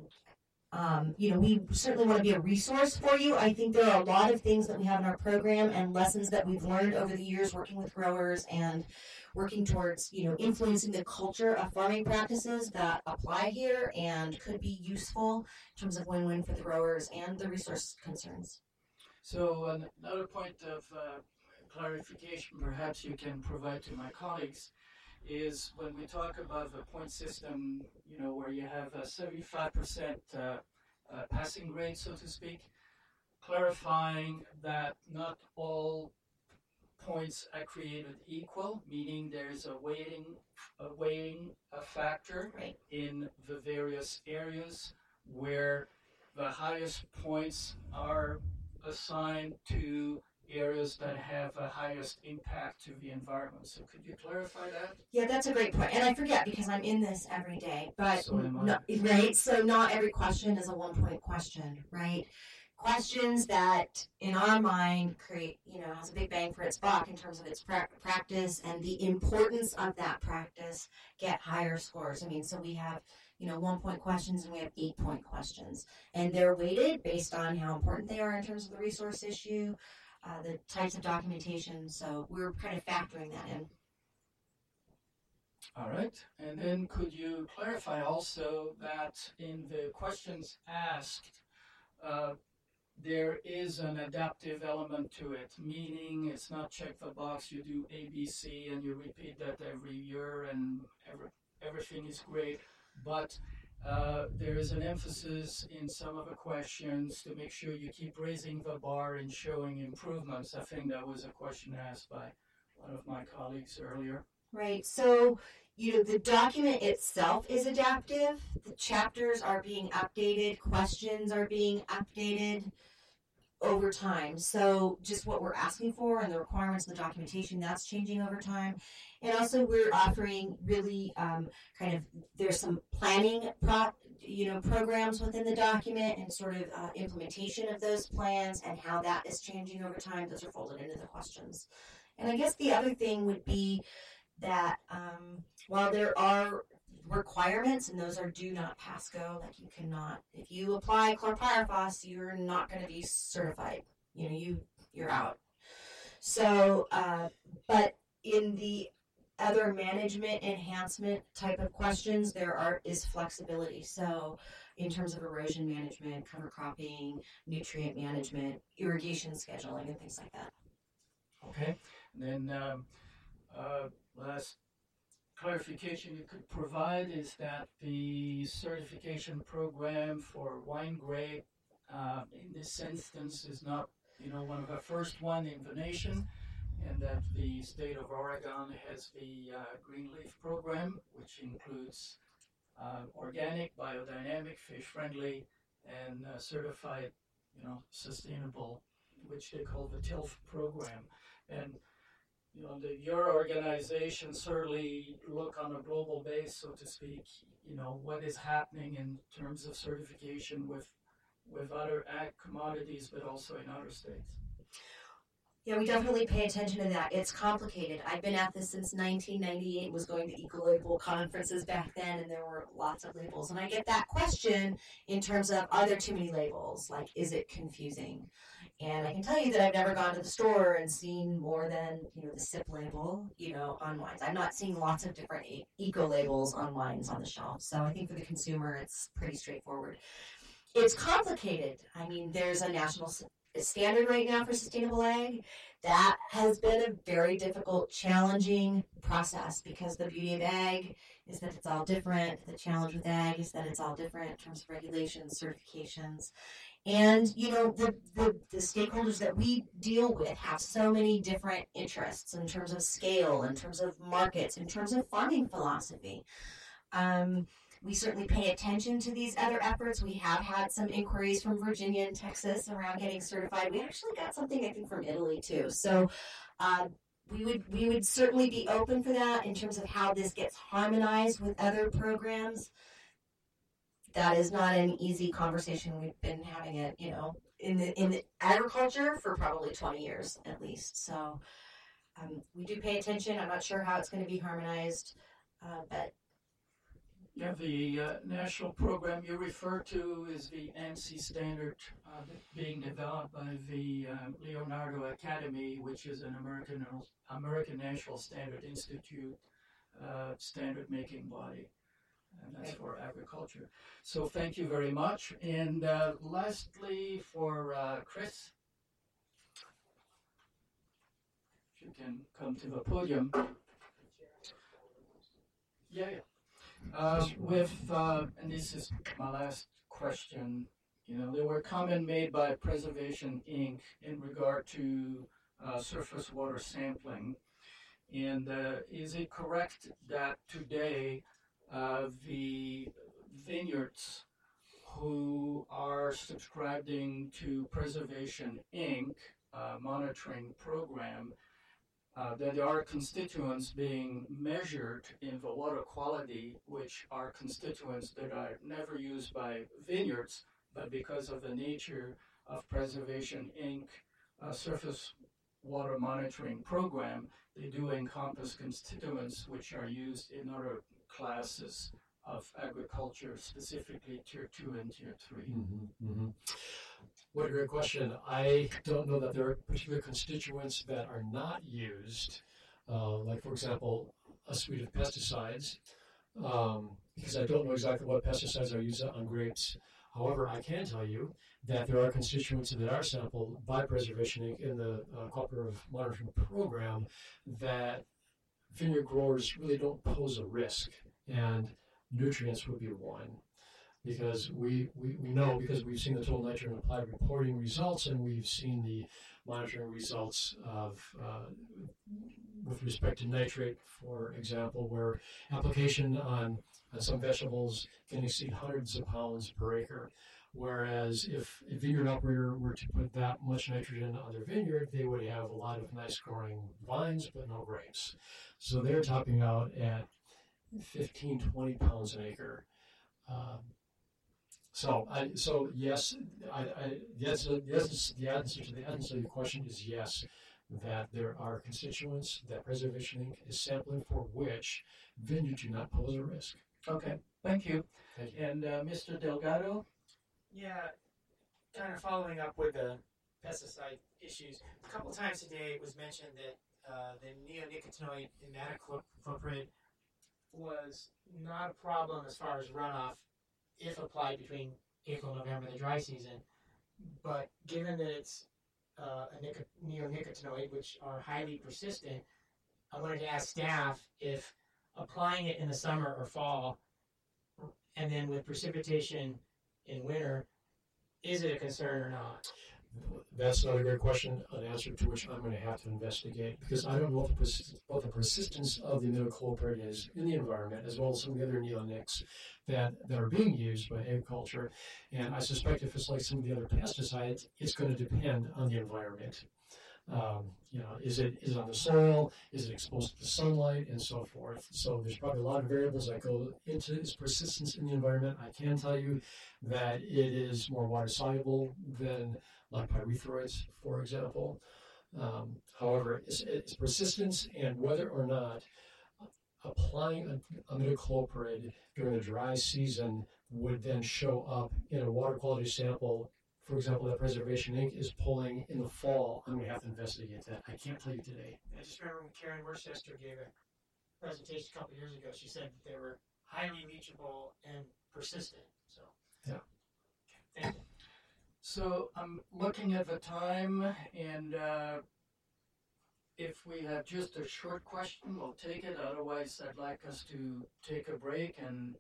we certainly want to be a resource for you. I think there are a lot of things that we have in our program and lessons that we've learned over the years working with growers and working towards, influencing the culture of farming practices that apply here and could be useful in terms of win-win for the growers and the resource concerns. So another point of clarification perhaps you can provide to my colleagues is when we talk about the point system, where you have a 75% passing grade, so to speak, clarifying that not all points are created equal, meaning there's a weighing factor in the various areas where the highest points are assigned to areas that have the highest impact to the environment. So could you clarify that? Yeah, that's a great point. And I forget because I'm in this every day, but so right? So not every question is a 1-point question, right? Questions that in our mind create, has a big bang for its buck in terms of its practice and the importance of that practice get higher scores. So we have, 1-point questions and we have 8-point questions, and they're weighted based on how important they are in terms of the resource issue, the types of documentation. So we're kind of factoring that in. All right. And then could you clarify also that in the questions asked, there is an adaptive element to it, meaning it's not check the box, you do A, B, C, and you repeat that every year and everything is great, but there is an emphasis in some of the questions to make sure you keep raising the bar and showing improvements. I think that was a question asked by one of my colleagues earlier. Right. So, the document itself is adaptive. The chapters are being updated. Questions are being updated over time. So just what we're asking for and the requirements of the documentation, that's changing over time. And also we're offering really there's some planning programs within the document and sort of implementation of those plans and how that is changing over time. Those are folded into the questions. And I guess the other thing would be that while there are requirements, and those are do not pass go, like you cannot, if you apply chlorpyrifos, you're not going to be certified. You're out. So, but in the other management enhancement type of questions, there is flexibility. So in terms of erosion management, cover cropping, nutrient management, irrigation scheduling, and things like that. Okay. And then last clarification you could provide is that the certification program for wine grape in this instance is not, one of the first one in the nation, and that the state of Oregon has the Green Leaf program, which includes organic, biodynamic, fish-friendly, and certified, sustainable, which they call the TILF program. And your organization certainly look on a global base, so to speak, what is happening in terms of certification with other ag commodities, but also in other states. Yeah, we definitely pay attention to that. It's complicated. I've been at this since 1998, was going to eco-label conferences back then, and there were lots of labels. And I get that question in terms of, are there too many labels? Like, is it confusing? And I can tell you that I've never gone to the store and seen more than, the SIP label, on wines. I'm not seeing lots of different eco-labels on wines on the shelf. So I think for the consumer, it's pretty straightforward. It's complicated. I mean, there's a national standard right now for sustainable ag. That has been a very difficult, challenging process because the beauty of ag is that it's all different. The challenge with ag is that it's all different in terms of regulations, certifications. And, the stakeholders that we deal with have so many different interests in terms of scale, in terms of markets, in terms of farming philosophy. We certainly pay attention to these other efforts. We have had some inquiries from Virginia and Texas around getting certified. We actually got something, I think, from Italy too. So we would certainly be open for that in terms of how this gets harmonized with other programs. That is not an easy conversation. We've been having it, in the agriculture for probably 20 years at least. So we do pay attention. I'm not sure how it's going to be harmonized, but. Yeah, the national program you refer to is the ANSI standard being developed by the Leonardo Academy, which is an American National Standard Institute standard making body. And that's for agriculture. So thank you very much. And lastly, for Chris, if you can come to the podium. Yeah. And this is my last question, there were comments made by Preservation Inc. in regard to surface water sampling. And is it correct that today the vineyards who are subscribing to Preservation Inc. Monitoring program, that there are constituents being measured in the water quality, which are constituents that are never used by vineyards, but because of the nature of Preservation Inc. Surface water monitoring program, they do encompass constituents which are used in other classes of agriculture, specifically Tier 2 and Tier 3. Mm-hmm, mm-hmm. What a great question. I don't know that there are particular constituents that are not used, like, for example, a suite of pesticides, because I don't know exactly what pesticides are used on grapes. However, I can tell you that there are constituents that are sampled by Preservation Inc. in the cooperative monitoring program that vineyard growers really don't pose a risk, and nutrients would be one. Because we know, because we've seen the total nitrogen applied reporting results, and we've seen the monitoring results of with respect to nitrate, for example, where application on some vegetables can exceed hundreds of pounds per acre. Whereas if a vineyard operator were to put that much nitrogen on their vineyard, they would have a lot of nice growing vines, but no grapes. So they're topping out at 15, 20 pounds an acre. So yes, the answer to your question is yes, that there are constituents that Preservation Inc. is sampling for which vineyards do not pose a risk. Okay, thank you. Thank you. And Mr. Delgado? Yeah, kind of following up with the pesticide issues. A couple times today it was mentioned that the neonicotinoid imidacloprid was not a problem as far as runoff if applied between April and November, the dry season. But given that it's a neonicotinoid, which are highly persistent, I wanted to ask staff if applying it in the summer or fall, and then with precipitation in winter, is it a concern or not? That's another great question, an answer to which I'm going to have to investigate, because I don't know what the persistence of the imidacloprid is in the environment, as well as some of the other neonics that are being used by agriculture. And I suspect if it's like some of the other pesticides, it's going to depend on the environment. Is it on the soil? Is it exposed to the sunlight, and so forth? So there's probably a lot of variables that go into its persistence in the environment. I can tell you that it is more water soluble than like pyrethroids, for example. However, its persistence and whether or not applying imidacloprid during the dry season would then show up in a water quality sample, for example, that Preservation Inc. is pulling in the fall. I'm going to have to investigate that. I can't tell you today. I just remember when Karen Worcester gave a presentation a couple years ago, she said that they were highly leachable and persistent. So, yeah. Thank you. So I'm looking at the time, and if we have just a short question, we'll take it. Otherwise, I'd like us to take a break and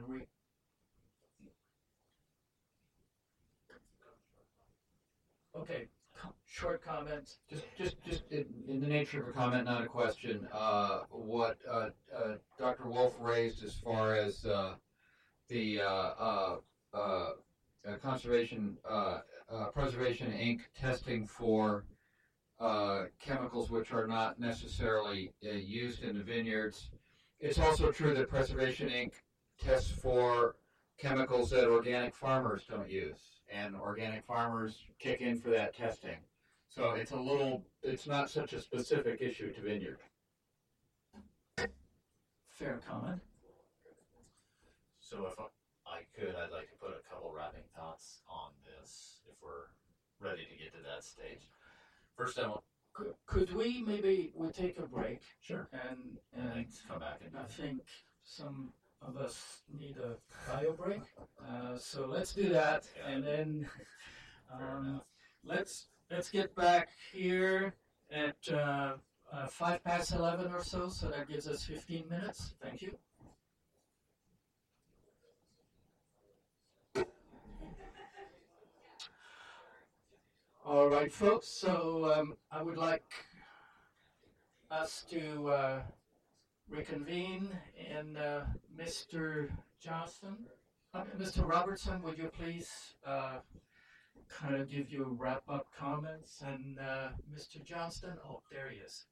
Okay, short comments. Just in the nature of a comment, not a question. What Dr. Wolf raised as far as the Preservation Inc. testing for chemicals which are not necessarily used in the vineyards. It's also true that Preservation Inc. tests for chemicals that organic farmers don't use, and organic farmers kick in for that testing. So it's not such a specific issue to vineyard. Fair comment. So if I could, I'd like to put a couple wrapping thoughts on this if we're ready to get to that stage. First, I want. Could we take a break? Sure. And come back and. I think some of us need a bio break. So let's do that, and then let's get back here at 11:05 or so. So that gives us 15 minutes. Thank you. All right, folks, so I would like us to reconvene, and Mr. Robertson, would you please kind of give your wrap-up comments, and Mr. Johnston, oh, there he is.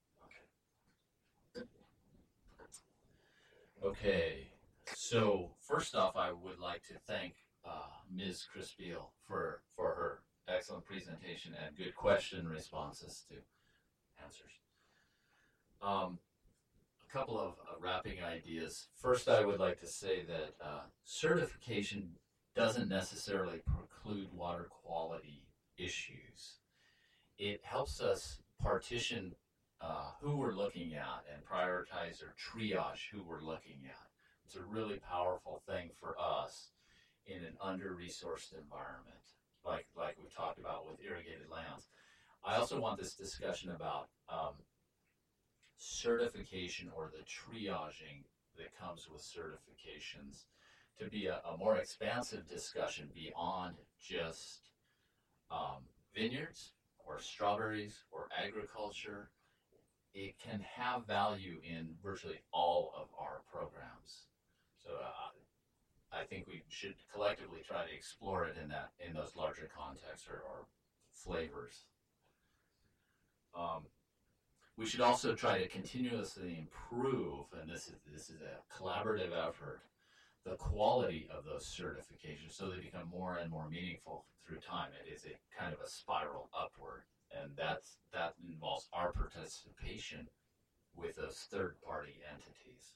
Okay, so first off, I would like to thank Ms. Chris Beal for her excellent presentation and good question responses to answers. A couple of wrapping ideas. First, I would like to say that certification doesn't necessarily preclude water quality issues. It helps us partition who we're looking at and prioritize or triage who we're looking at. It's a really powerful thing for us in an under-resourced environment, like we've talked about with irrigated lands. I also want this discussion about certification or the triaging that comes with certifications to be a more expansive discussion beyond just vineyards or strawberries or agriculture. It can have value in virtually all of our programs. So I think we should collectively try to explore it in those larger contexts or flavors. We should also try to continuously improve, and this is a collaborative effort, the quality of those certifications so they become more and more meaningful through time. It is a kind of a spiral upward, and that involves our participation with those third-party entities.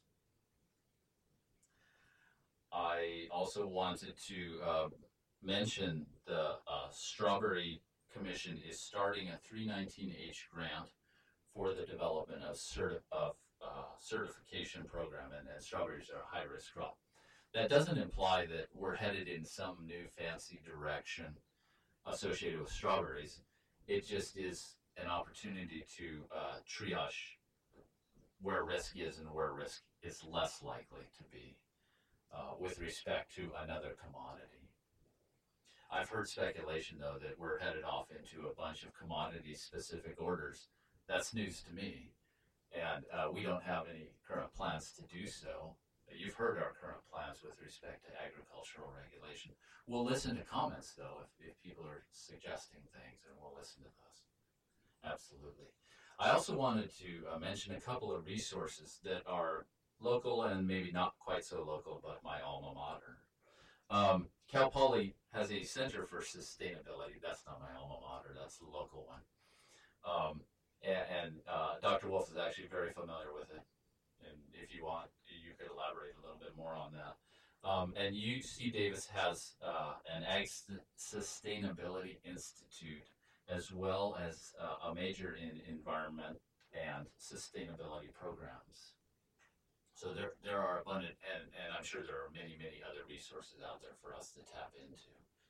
I also wanted to mention the Strawberry Commission is starting a 319H grant for the development of certification program, and strawberries are a high-risk crop. That doesn't imply that we're headed in some new fancy direction associated with strawberries. It just is an opportunity to triage where risk is and where risk is less likely to be with respect to another commodity. I've heard speculation, though, that we're headed off into a bunch of commodity-specific orders. That's news to me, and we don't have any current plans to do so. You've heard our current plans with respect to agricultural regulation. We'll listen to comments, though, if people are suggesting things, and we'll listen to those. Absolutely. I also wanted to mention a couple of resources that are local and maybe not quite so local, but my alma mater. Cal Poly has a Center for Sustainability. That's not my alma mater, that's the local one. Dr. Wolf is actually very familiar with it. And if you want, you could elaborate a little bit more on that. And UC Davis has an Ag Sustainability Institute, as well as a major in environment and sustainability programs. So there are abundant, and I'm sure there are many, many other resources out there for us to tap into.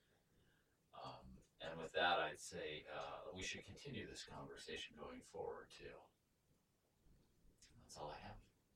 And with that, I'd say we should continue this conversation going forward, too. That's all I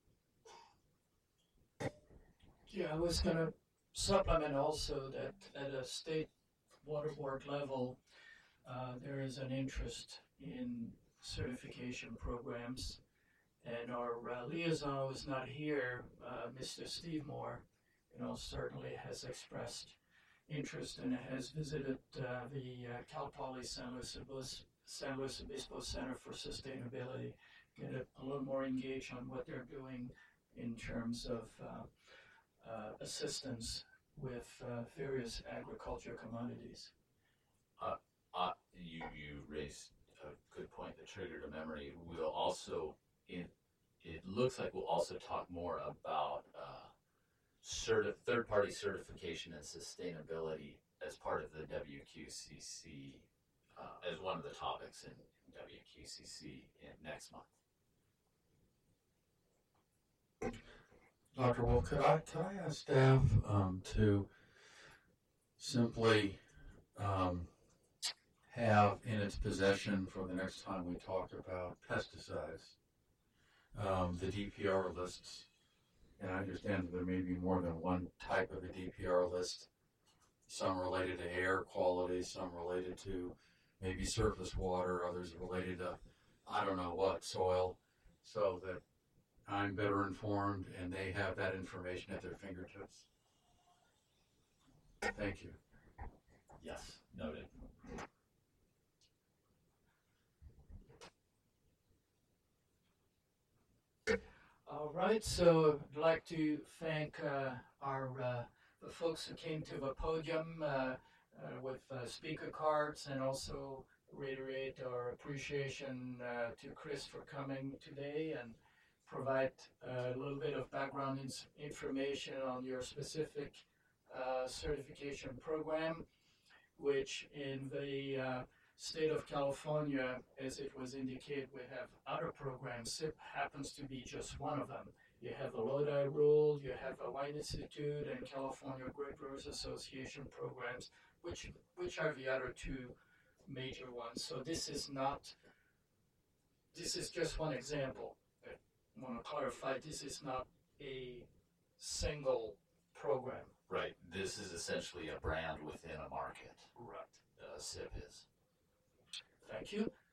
have. Yeah, I was going to supplement also that at a state water board level, there is an interest in certification programs. And our liaison who's not here, Mr. Steve Moore, certainly has expressed interest and has visited the Cal Poly San Luis Obispo Center for Sustainability, get a little more engaged on what they're doing in terms of assistance with various agriculture commodities. You raised a good point that triggered a memory. We'll also, it looks like we'll also talk more about third-party certification and sustainability as part of the WQCC, as one of the topics in WQCC next month. Dr. Wolf, could I ask staff to simply have in its possession for the next time we talk about pesticides, the DPR lists? And I understand that there may be more than one type of a DPR list, some related to air quality, some related to maybe surface water, others related to, I don't know what, soil, so that I'm better informed and they have that information at their fingertips. Thank you. Yes, noted. All right, so I'd like to thank the folks who came to the podium with speaker cards, and also reiterate our appreciation to Chris for coming today and provide a little bit of background information on your specific certification program, which in the state of California, as it was indicated, we have other programs. SIP happens to be just one of them. You have the Lodi Rule, you have the Wine Institute, and California Grape Growers Association programs, which are the other two major ones. So this is just one example. I want to clarify, this is not a single program. Right. This is essentially a brand within a market. Right. SIP is. Thank you.